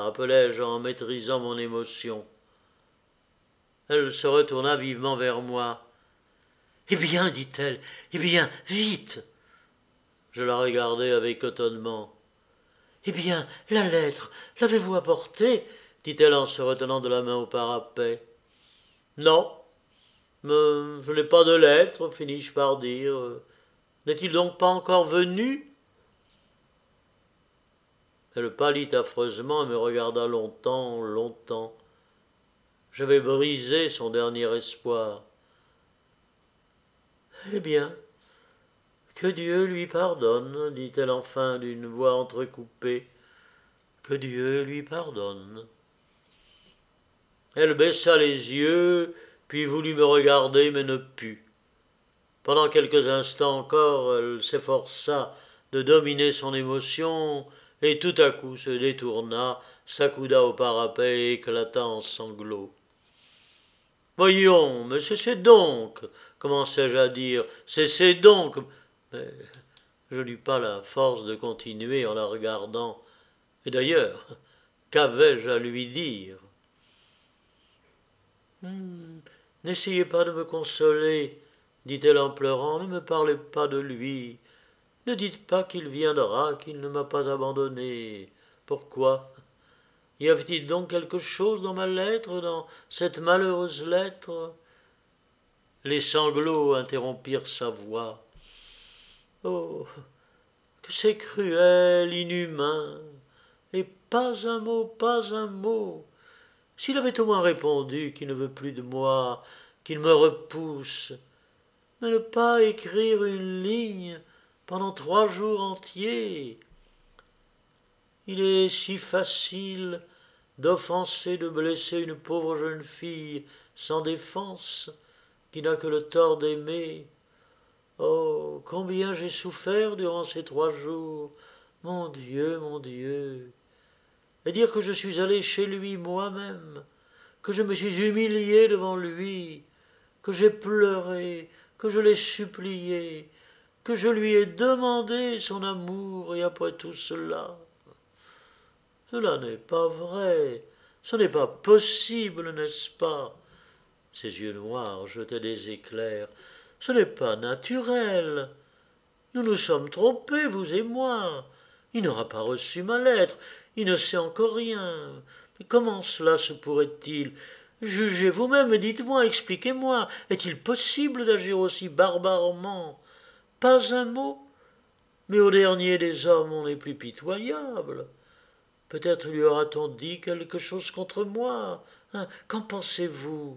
appelai-je en maîtrisant mon émotion. Elle se retourna vivement vers moi. « Eh bien, dit-elle, eh bien, vite !» Je la regardai avec étonnement. « Eh bien, la lettre, l'avez-vous apportée ?» dit-elle en se retenant de la main au parapet. « Non, mais je n'ai pas de lettre, finis-je par dire. N'est-il donc pas encore venu ?» Elle pâlit affreusement et me regarda longtemps, longtemps. J'avais brisé son dernier espoir. « Eh bien, que Dieu lui pardonne, dit-elle enfin d'une voix entrecoupée. Que Dieu lui pardonne. Elle baissa les yeux, puis voulut me regarder, mais ne put. Pendant quelques instants encore, elle s'efforça de dominer son émotion, et tout à coup se détourna, s'accouda au parapet et éclata en sanglots. « Voyons, mais cessez donc, commençai-je à dire, cessez donc. » Mais je n'eus pas la force de continuer en la regardant. Et d'ailleurs, qu'avais-je à lui dire? Hmm, « N'essayez pas de me consoler, dit-elle en pleurant, ne me parlez pas de lui. Ne dites pas qu'il viendra, qu'il ne m'a pas abandonné. Pourquoi? Y avait-il donc quelque chose dans ma lettre, dans cette malheureuse lettre? » Les sanglots interrompirent sa voix. « Oh, que c'est cruel, inhumain! Et pas un mot, pas un mot! S'il avait au moins répondu qu'il ne veut plus de moi, qu'il me repousse, mais ne pas écrire une ligne pendant trois jours entiers. Il est si facile d'offenser, de blesser une pauvre jeune fille sans défense, qui n'a que le tort d'aimer. Oh, combien j'ai souffert durant ces trois jours! Mon Dieu, mon Dieu! Et dire que je suis allé chez lui moi-même, que je me suis humilié devant lui, que j'ai pleuré, que je l'ai supplié, que je lui ai demandé son amour, et après tout cela. Cela n'est pas vrai, ce n'est pas possible, n'est-ce pas? Ses yeux noirs jetaient des éclairs. Ce n'est pas naturel. Nous nous sommes trompés, vous et moi. Il n'aura pas reçu ma lettre, il ne sait encore rien. Mais comment cela se pourrait-il? Jugez vous-même et dites-moi, expliquez-moi. Est-il possible d'agir aussi barbarement? Pas un mot? Mais au dernier des hommes, on est plus pitoyable. Peut-être lui aura-t-on dit quelque chose contre moi. Hein, qu'en pensez-vous?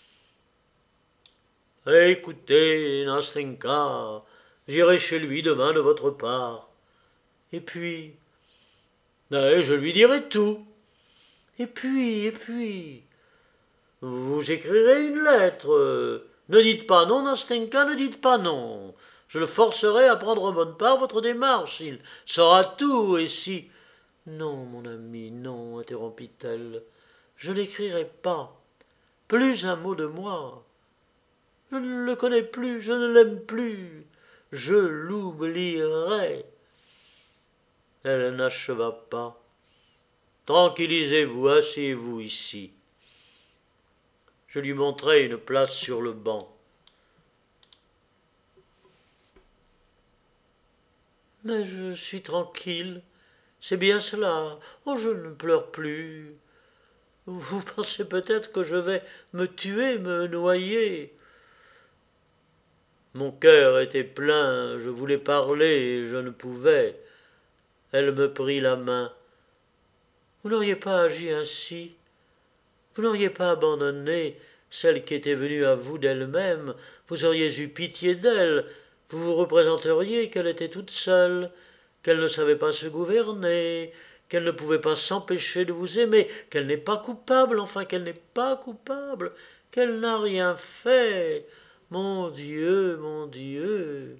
Écoutez, Nastenka, j'irai chez lui demain de votre part. Et puis, mais je lui dirai tout. Et puis, et puis, vous écrirez une lettre. Ne dites pas non, Nastenka, ne dites pas non. Je le forcerai à prendre en bonne part votre démarche. Il saura tout, et si... Non, mon ami, non, interrompit-elle. Je n'écrirai pas. Plus un mot de moi. Je ne le connais plus, je ne l'aime plus. Je l'oublierai. Elle n'acheva pas. Tranquillisez-vous, asseyez-vous ici. Je lui montrai une place sur le banc. Mais je suis tranquille, c'est bien cela. Oh, je ne pleure plus. Vous pensez peut-être que je vais me tuer, me noyer. Mon cœur était plein, je voulais parler et je ne pouvais. Elle me prit la main. Vous n'auriez pas agi ainsi. Vous n'auriez pas abandonné celle qui était venue à vous d'elle-même. Vous auriez eu pitié d'elle. Vous vous représenteriez qu'elle était toute seule, qu'elle ne savait pas se gouverner, qu'elle ne pouvait pas s'empêcher de vous aimer, qu'elle n'est pas coupable, enfin qu'elle n'est pas coupable, qu'elle n'a rien fait. Mon Dieu, mon Dieu.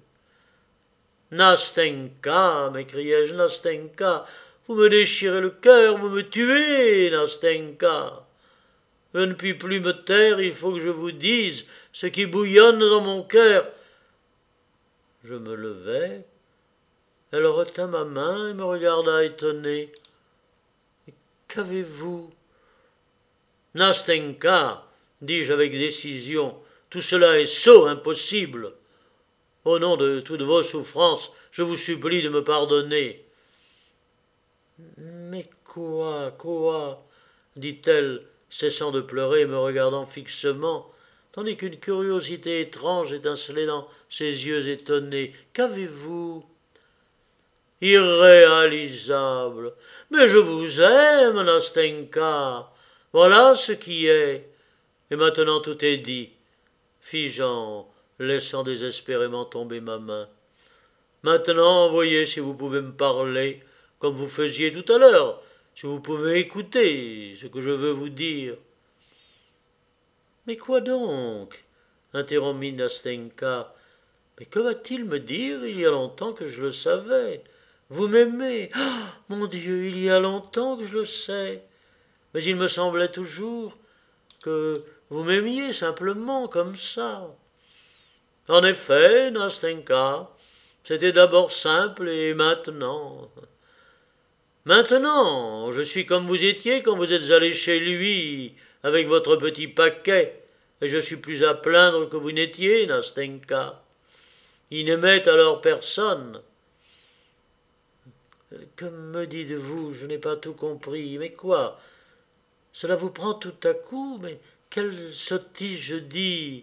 Nastenka, m'écriai-je, Nastenka, vous me déchirez le cœur, vous me tuez, Nastenka. Je ne puis plus me taire, il faut que je vous dise ce qui bouillonne dans mon cœur. Je me levai. Elle retint ma main et me regarda étonnée. « Qu'avez-vous » ? Nastenka, dis-je avec décision, tout cela est sot, impossible. Au nom de toutes vos souffrances, je vous supplie de me pardonner. Mais quoi, quoi dit-elle, cessant de pleurer et me regardant fixement, tandis qu'une curiosité étrange étincelait dans ses yeux étonnés. Qu'avez-vous? Irréalisable. Mais je vous aime, Nastenka. Voilà ce qui est. Et maintenant tout est dit, fis-je en laissant désespérément tomber ma main. Maintenant, voyez si vous pouvez me parler, comme vous faisiez tout à l'heure, si vous pouvez écouter ce que je veux vous dire. Mais quoi donc? Interrompit Nastenka. Mais que va-t-il me dire? Il y a longtemps que je le savais. Vous m'aimez? Ah, mon Dieu, il y a longtemps que je le sais. Mais il me semblait toujours que vous m'aimiez simplement comme ça. En effet, Nastenka, c'était d'abord simple et maintenant... Maintenant, je suis comme vous étiez quand vous êtes allé chez lui avec votre petit paquet, et je suis plus à plaindre que vous n'étiez, Nastenka. Il n'aimait alors personne. Que me dites-vous? Je n'ai pas tout compris. Mais quoi? Cela vous prend tout à coup? Mais quelle sottise je dis!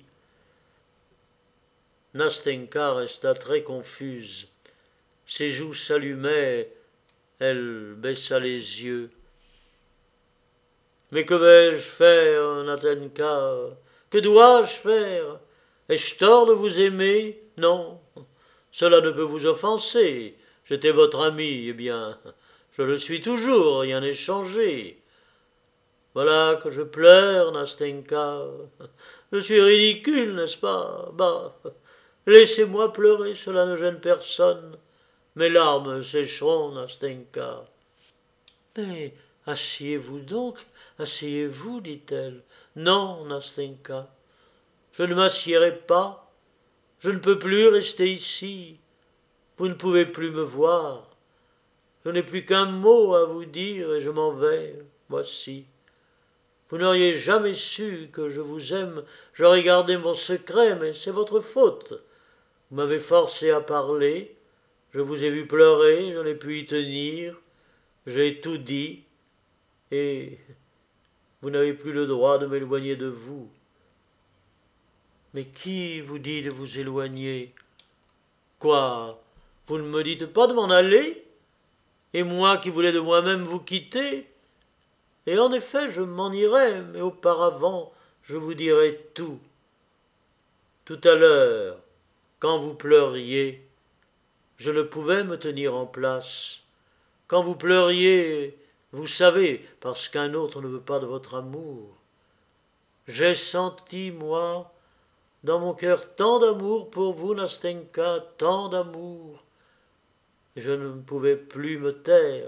Nastenka resta très confuse. Ses joues s'allumaient, elle baissa les yeux. Mais que vais-je faire, Nastenka? Que dois-je faire? Ai-je tort de vous aimer? Non, cela ne peut vous offenser. J'étais votre ami, eh bien, je le suis toujours, rien n'est changé. Voilà que je pleure, Nastenka. Je suis ridicule, n'est-ce pas? Bah, laissez-moi pleurer, cela ne gêne personne. Mes larmes sécheront, Nastenka. Mais asseyez-vous donc, asseyez-vous, dit-elle. Non, Nastenka, je ne m'assiérai pas. Je ne peux plus rester ici. Vous ne pouvez plus me voir. Je n'ai plus qu'un mot à vous dire et je m'en vais. Voici. Vous n'auriez jamais su que je vous aime. J'aurais gardé mon secret, mais c'est votre faute. Vous m'avez forcé à parler. Je vous ai vu pleurer, je n'ai pu y tenir. J'ai tout dit. Et vous n'avez plus le droit de m'éloigner de vous. Mais qui vous dit de vous éloigner? Quoi? Vous ne me dites pas de m'en aller? Et moi qui voulais de moi-même vous quitter? Et en effet, je m'en irai, mais auparavant, je vous dirai tout. Tout à l'heure, quand vous pleuriez, je ne pouvais me tenir en place. Quand vous pleuriez, vous savez, parce qu'un autre ne veut pas de votre amour. J'ai senti, moi, dans mon cœur tant d'amour pour vous, Nastenka, tant d'amour. Je ne pouvais plus me taire.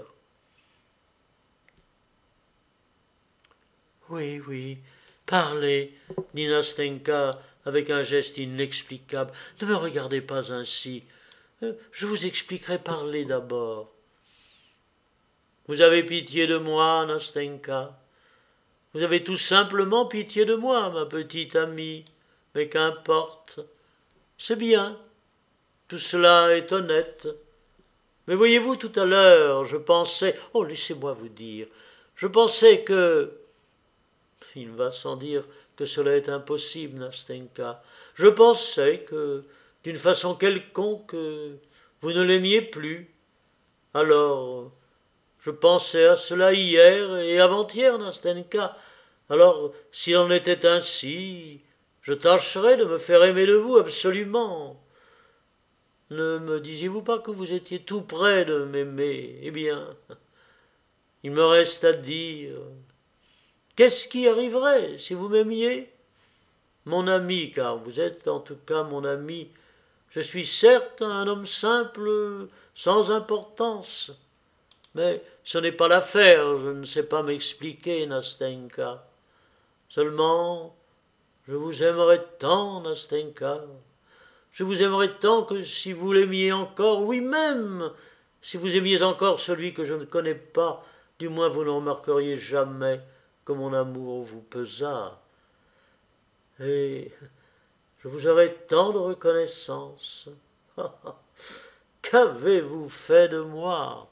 Oui, oui, parlez, dit Nastenka avec un geste inexplicable. Ne me regardez pas ainsi. Je vous expliquerai, parler d'abord. Vous avez pitié de moi, Nastenka. Vous avez tout simplement pitié de moi, ma petite amie. Mais qu'importe. C'est bien. Tout cela est honnête. Mais voyez-vous, tout à l'heure, je pensais... Oh, laissez-moi vous dire. Je pensais que... Il va sans dire que cela est impossible, Nastenka. Je pensais que, d'une façon quelconque, vous ne l'aimiez plus. Alors, je pensais à cela hier et avant-hier, Nastenka. Alors, s'il en était ainsi, je tâcherais de me faire aimer de vous absolument. Ne me disiez-vous pas que vous étiez tout près de m'aimer? Eh bien, il me reste à dire... Qu'est-ce qui arriverait si vous m'aimiez? Mon ami, car vous êtes en tout cas mon ami, je suis certes un homme simple, sans importance. Mais ce n'est pas l'affaire, je ne sais pas m'expliquer, Nastenka. Seulement, je vous aimerais tant, Nastenka. Je vous aimerais tant que si vous l'aimiez encore, oui même, si vous aimiez encore celui que je ne connais pas, du moins vous ne remarqueriez jamais que mon amour vous pesa. Et je vous aurais tant de reconnaissance. Qu'avez-vous fait de moi?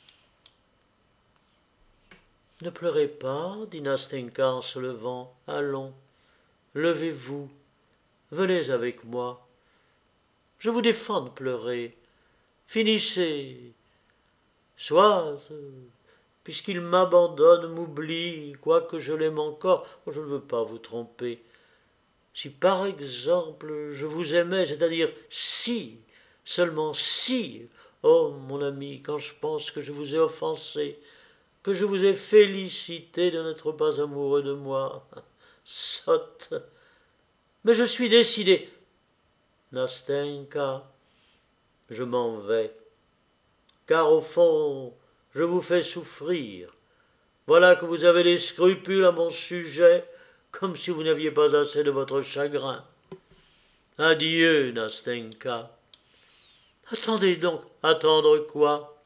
Ne pleurez pas, dit Nastenka en se levant. Allons, levez-vous, venez avec moi. Je vous défends de pleurer. Finissez. Soit, puisqu'il m'abandonne, m'oublie, quoique je l'aime encore, je ne veux pas vous tromper. Si par exemple je vous aimais, c'est-à-dire si, seulement si, oh mon ami, quand je pense que je vous ai offensé, que je vous ai félicité de n'être pas amoureux de moi, sotte, mais je suis décidé. Nastenka, je m'en vais, car au fond, je vous fais souffrir. Voilà que vous avez des scrupules à mon sujet, comme si vous n'aviez pas assez de votre chagrin. Adieu, Nastenka. Attendez donc, attendre quoi?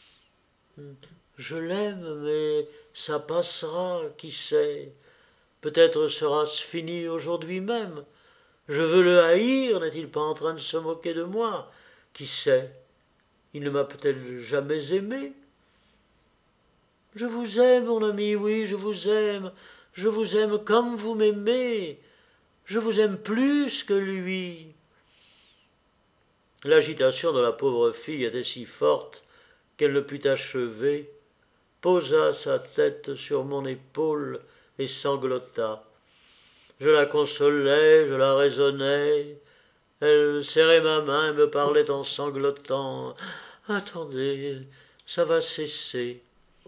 Je l'aime, mais ça passera, qui sait. Peut-être sera-ce fini aujourd'hui même. Je veux le haïr, n'est-il pas en train de se moquer de moi? Qui sait? Il ne m'a peut-être jamais aimé. Je vous aime, mon ami, oui, je vous aime. Je vous aime comme vous m'aimez. Je vous aime plus que lui. L'agitation de la pauvre fille était si forte qu'elle ne put achever, posa sa tête sur mon épaule et sanglota. Je la consolais, je la raisonnais. Elle serrait ma main et me parlait en sanglotant. « Attendez, ça va cesser. »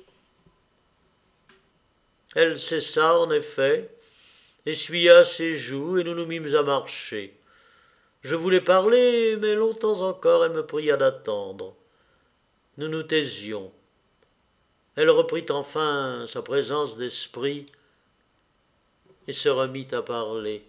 Elle cessa en effet, essuya ses joues et nous nous mîmes à marcher. Je voulais parler, mais longtemps encore elle me pria d'attendre. Nous nous taisions. Elle reprit enfin sa présence d'esprit et se remit à parler.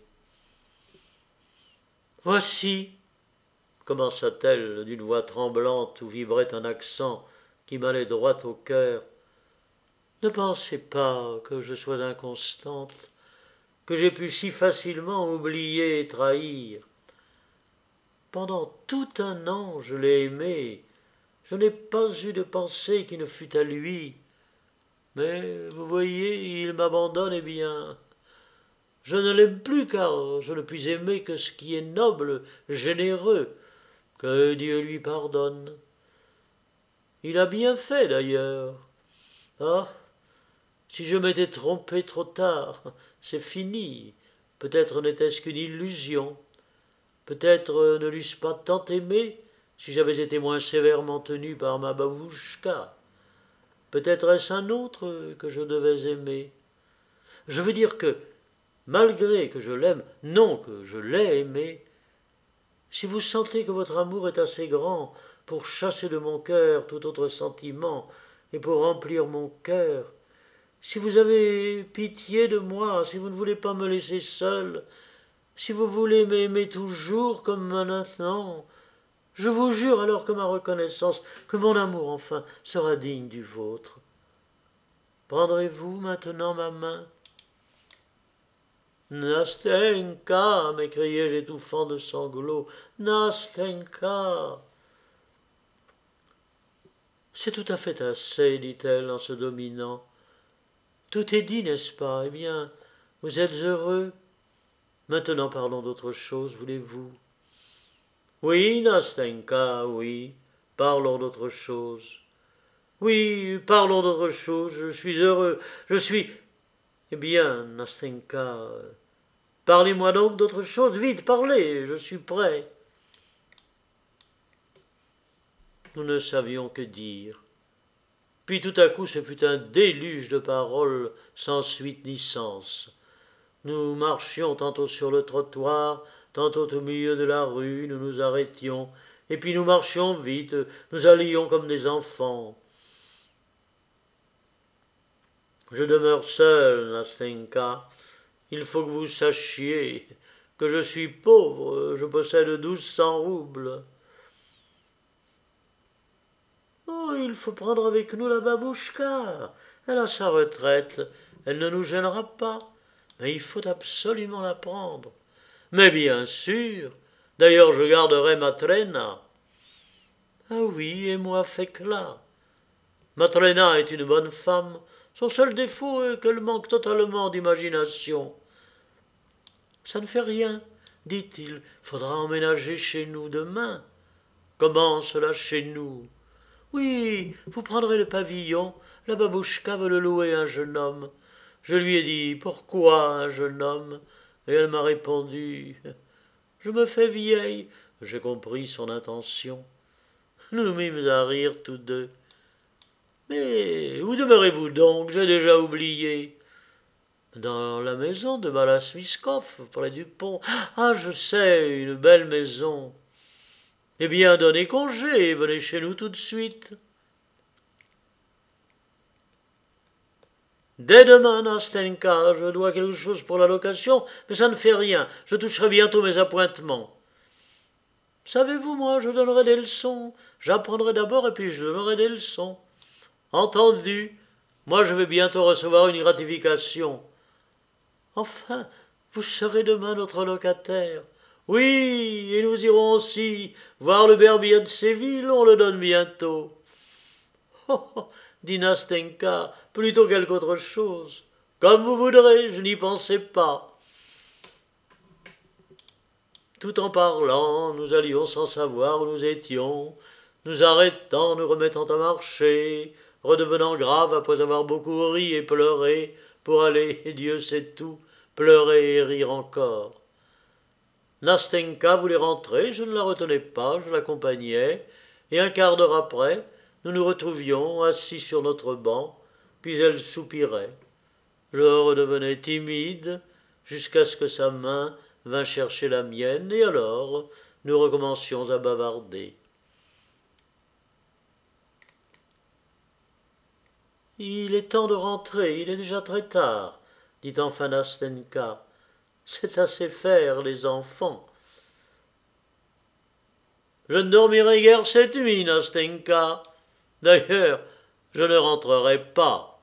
« Voici, commença-t-elle d'une voix tremblante où vibrait un accent qui m'allait droit au cœur, ne pensez pas que je sois inconstante, que j'ai pu si facilement oublier et trahir. Pendant tout un an, je l'ai aimé, je n'ai pas eu de pensée qui ne fût à lui. Mais, vous voyez, il m'abandonne, eh bien, je ne l'aime plus, car je ne puis aimer que ce qui est noble, généreux, que Dieu lui pardonne. Il a bien fait, d'ailleurs. Ah, si je m'étais trompé trop tard, c'est fini. Peut-être n'était-ce qu'une illusion. Peut-être ne l'eusse pas tant aimé si j'avais été moins sévèrement tenu par ma babouchka. Peut-être est-ce un autre que je devais aimer. Je veux dire que, malgré que je l'aime, non que je l'ai aimé, si vous sentez que votre amour est assez grand pour chasser de mon cœur tout autre sentiment et pour remplir mon cœur, si vous avez pitié de moi, si vous ne voulez pas me laisser seul, si vous voulez m'aimer toujours comme maintenant, je vous jure alors que ma reconnaissance, que mon amour enfin, sera digne du vôtre. Prendrez-vous maintenant ma main? Nastenka, m'écriai-je étouffant de sanglots, Nastenka. C'est tout à fait assez, dit-elle en se dominant. Tout est dit, n'est-ce pas? Eh bien, vous êtes heureux? Maintenant parlons d'autre chose, voulez-vous? Oui, Nastenka, oui, parlons d'autre chose. Oui, parlons d'autre chose, je suis heureux, je suis... Eh bien, Nastenka, parlez-moi donc d'autre chose, vite, parlez, je suis prêt. Nous ne savions que dire. Puis tout à coup ce fut un déluge de paroles sans suite ni sens. Nous marchions tantôt sur le trottoir, tantôt au milieu de la rue, nous nous arrêtions, et puis nous marchions vite, nous allions comme des enfants. Je demeure seul, Nastenka. Il faut que vous sachiez que je suis pauvre, je possède douze cents roubles. Oh, il faut prendre avec nous la babouchka. Elle a sa retraite, elle ne nous gênera pas, mais il faut absolument la prendre. Mais bien sûr, d'ailleurs je garderai Matrena. Ah oui, et moi Fekla. Matrena est une bonne femme, son seul défaut est qu'elle manque totalement d'imagination. Ça ne fait rien, dit-il, faudra emménager chez nous demain. Comment cela chez nous? Oui, vous prendrez le pavillon, la babouchka veut le louer à un jeune homme. Je lui ai dit, pourquoi un jeune homme? Et elle m'a répondu, je me fais vieille. J'ai compris son intention. Nous nous mîmes à rire tous deux. Mais où demeurez-vous donc? J'ai déjà oublié. Dans la maison de Malasmiskov, près du pont. Ah, je sais, une belle maison. Eh bien, donnez congé et venez chez nous tout de suite. Dès demain, Nastenka, je dois quelque chose pour la location, mais ça ne fait rien, je toucherai bientôt mes appointements. Savez-vous, moi, je donnerai des leçons. J'apprendrai d'abord et puis je donnerai des leçons. Entendu. Moi, je vais bientôt recevoir une gratification. Enfin, vous serez demain notre locataire. Oui, et nous irons aussi voir le Berbier de Séville, on le donne bientôt. Oh, oh, dit Nastenka, plutôt quelque autre chose. Comme vous voudrez, je n'y pensais pas. Tout en parlant, nous allions sans savoir où nous étions, nous arrêtant, nous remettant à marcher, redevenant graves après avoir beaucoup ri et pleuré, pour aller, Dieu sait tout, pleurer et rire encore. Nastenka voulait rentrer, je ne la retenais pas, je l'accompagnais, et un quart d'heure après, nous nous retrouvions assis sur notre banc, puis elle soupirait. Je redevenais timide, jusqu'à ce que sa main vint chercher la mienne, et alors nous recommencions à bavarder. Il est temps de rentrer, il est déjà très tard, dit enfin Nastenka. C'est assez faire, les enfants. Je ne dormirai guère cette nuit, Nastenka. D'ailleurs, je ne rentrerai pas.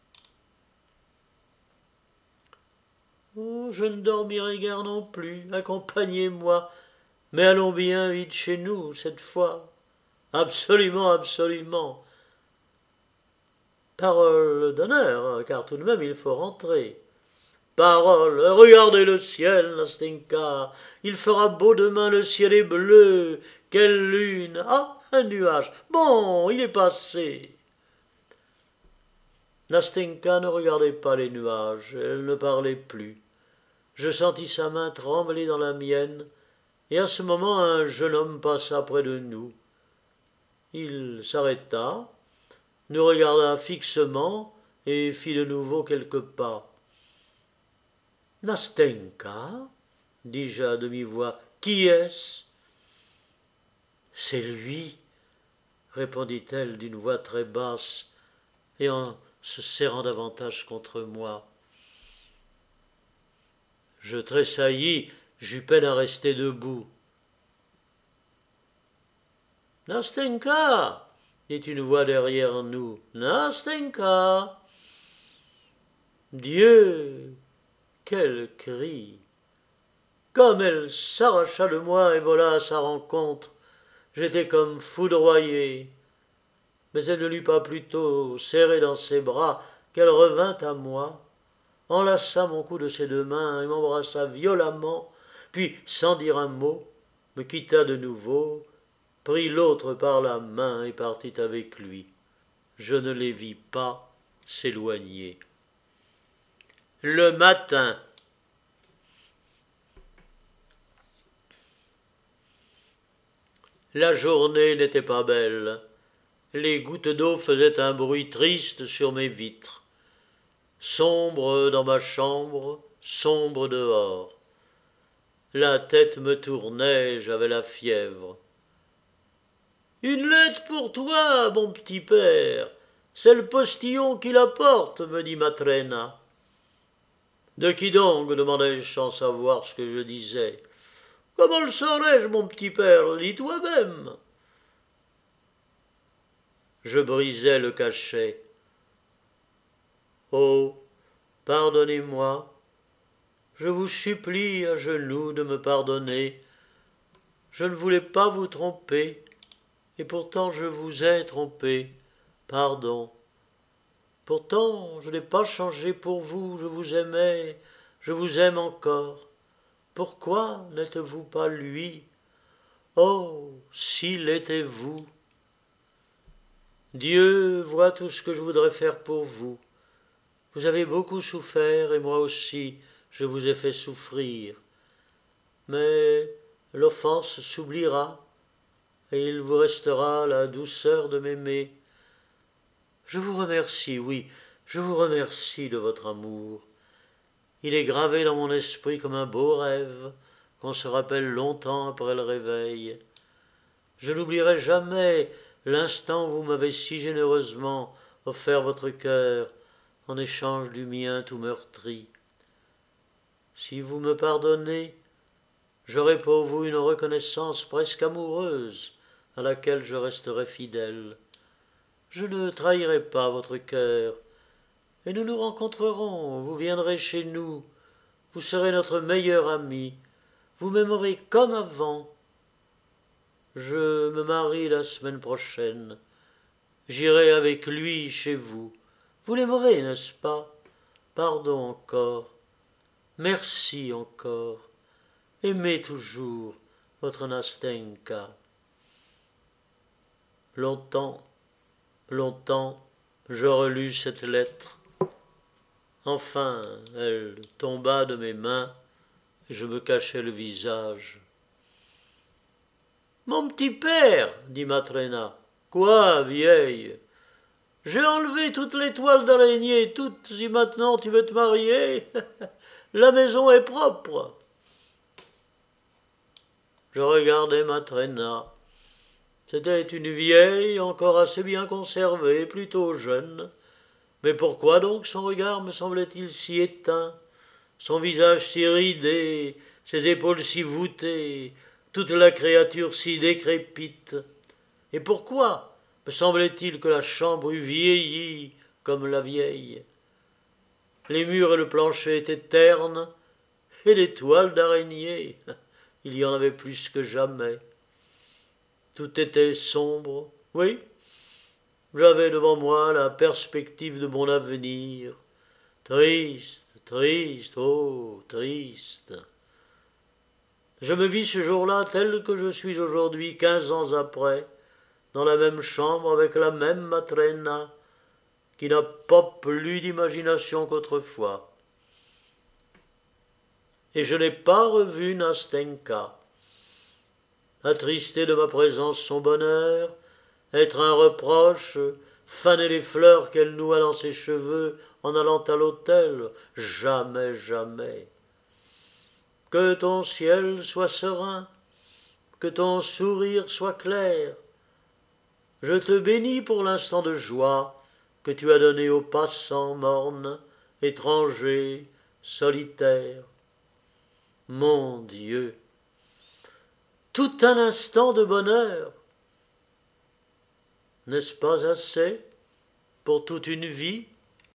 Oh, je ne dormirai guère non plus, accompagnez-moi, mais allons bien vite chez nous, cette fois. Absolument, absolument. Parole d'honneur, car tout de même il faut rentrer. Parole, regardez le ciel, Nastenka, il fera beau demain, le ciel est bleu, quelle lune. Ah, un nuage, bon, il est passé. Nastenka ne regardait pas les nuages, elle ne parlait plus. Je sentis sa main trembler dans la mienne, et à ce moment un jeune homme passa près de nous. Il s'arrêta, nous regarda fixement et fit de nouveau quelques pas. Nastenka, dis-je à demi-voix, qui est-ce? C'est lui, répondit-elle d'une voix très basse et en se serrant davantage contre moi. Je tressaillis, j'eus peine à rester debout. Nastenka, dit une voix derrière nous. Nastenka. Dieu, quel cri! Comme elle s'arracha de moi et vola à sa rencontre, j'étais comme foudroyé. Mais elle ne l'eut pas plutôt serré dans ses bras qu'elle revint à moi, enlaça mon cou de ses deux mains et m'embrassa violemment, puis, sans dire un mot, me quitta de nouveau, prit l'autre par la main et partit avec lui. Je ne les vis pas s'éloigner. Le matin. La journée n'était pas belle. Les gouttes d'eau faisaient un bruit triste sur mes vitres. Sombre dans ma chambre, sombre dehors. La tête me tournait, j'avais la fièvre. « Une lettre pour toi, mon petit père. C'est le postillon qui la porte, me dit Matrena. »« De qui donc ?» demandai-je sans savoir ce que je disais. « Comment le saurais-je, mon petit père? Dis toi-même. » Je brisai le cachet. « Oh, pardonnez-moi. Je vous supplie à genoux de me pardonner. Je ne voulais pas vous tromper, et pourtant je vous ai trompé. Pardon. Pourtant je n'ai pas changé pour vous, je vous aimais, je vous aime encore. Pourquoi n'êtes-vous pas lui? Oh, s'il était vous! Dieu voit tout ce que je voudrais faire pour vous. Vous avez beaucoup souffert, et moi aussi, je vous ai fait souffrir. Mais l'offense s'oubliera, et il vous restera la douceur de m'aimer. Je vous remercie, oui, je vous remercie de votre amour. Il est gravé dans mon esprit comme un beau rêve qu'on se rappelle longtemps après le réveil. Je n'oublierai jamais l'instant où vous m'avez si généreusement offert votre cœur en échange du mien tout meurtri. Si vous me pardonnez, j'aurai pour vous une reconnaissance presque amoureuse à laquelle je resterai fidèle. Je ne trahirai pas votre cœur, et nous nous rencontrerons, vous viendrez chez nous, vous serez notre meilleur ami, vous m'aimerez comme avant. Je me marie la semaine prochaine, j'irai avec lui chez vous. Vous l'aimerez, n'est-ce pas? Pardon encore, merci encore, aimez toujours votre Nastenka. Longtemps, longtemps, je relus cette lettre. Enfin, elle tomba de mes mains et je me cachai le visage. « Mon petit père, dit Matrena. « Quoi, vieille? J'ai enlevé toutes les toiles d'araignée, toutes, si maintenant tu veux te marier. La maison est propre. » Je regardai Matrena. C'était une vieille, encore assez bien conservée, plutôt jeune. Mais pourquoi donc son regard me semblait-il si éteint, son visage si ridé, ses épaules si voûtées, toute la créature si décrépite? Et pourquoi me semblait-il que la chambre eût vieilli comme la vieille? Les murs et le plancher étaient ternes, et les toiles d'araignée, il y en avait plus que jamais. Tout était sombre, oui. J'avais devant moi la perspective de mon avenir. Triste, triste, oh, triste. Je me vis ce jour-là tel que je suis aujourd'hui, quinze ans après, dans la même chambre avec la même Matrena, qui n'a pas plus d'imagination qu'autrefois. Et je n'ai pas revu Nastenka. Attristé de ma présence son bonheur, être un reproche, faner les fleurs qu'elle noua dans ses cheveux en allant à l'autel, jamais, jamais. Que ton ciel soit serein, que ton sourire soit clair. Je te bénis pour l'instant de joie que tu as donné aux passants mornes, étrangers, solitaires. Mon Dieu, tout un instant de bonheur, n'est-ce pas assez pour toute une vie ?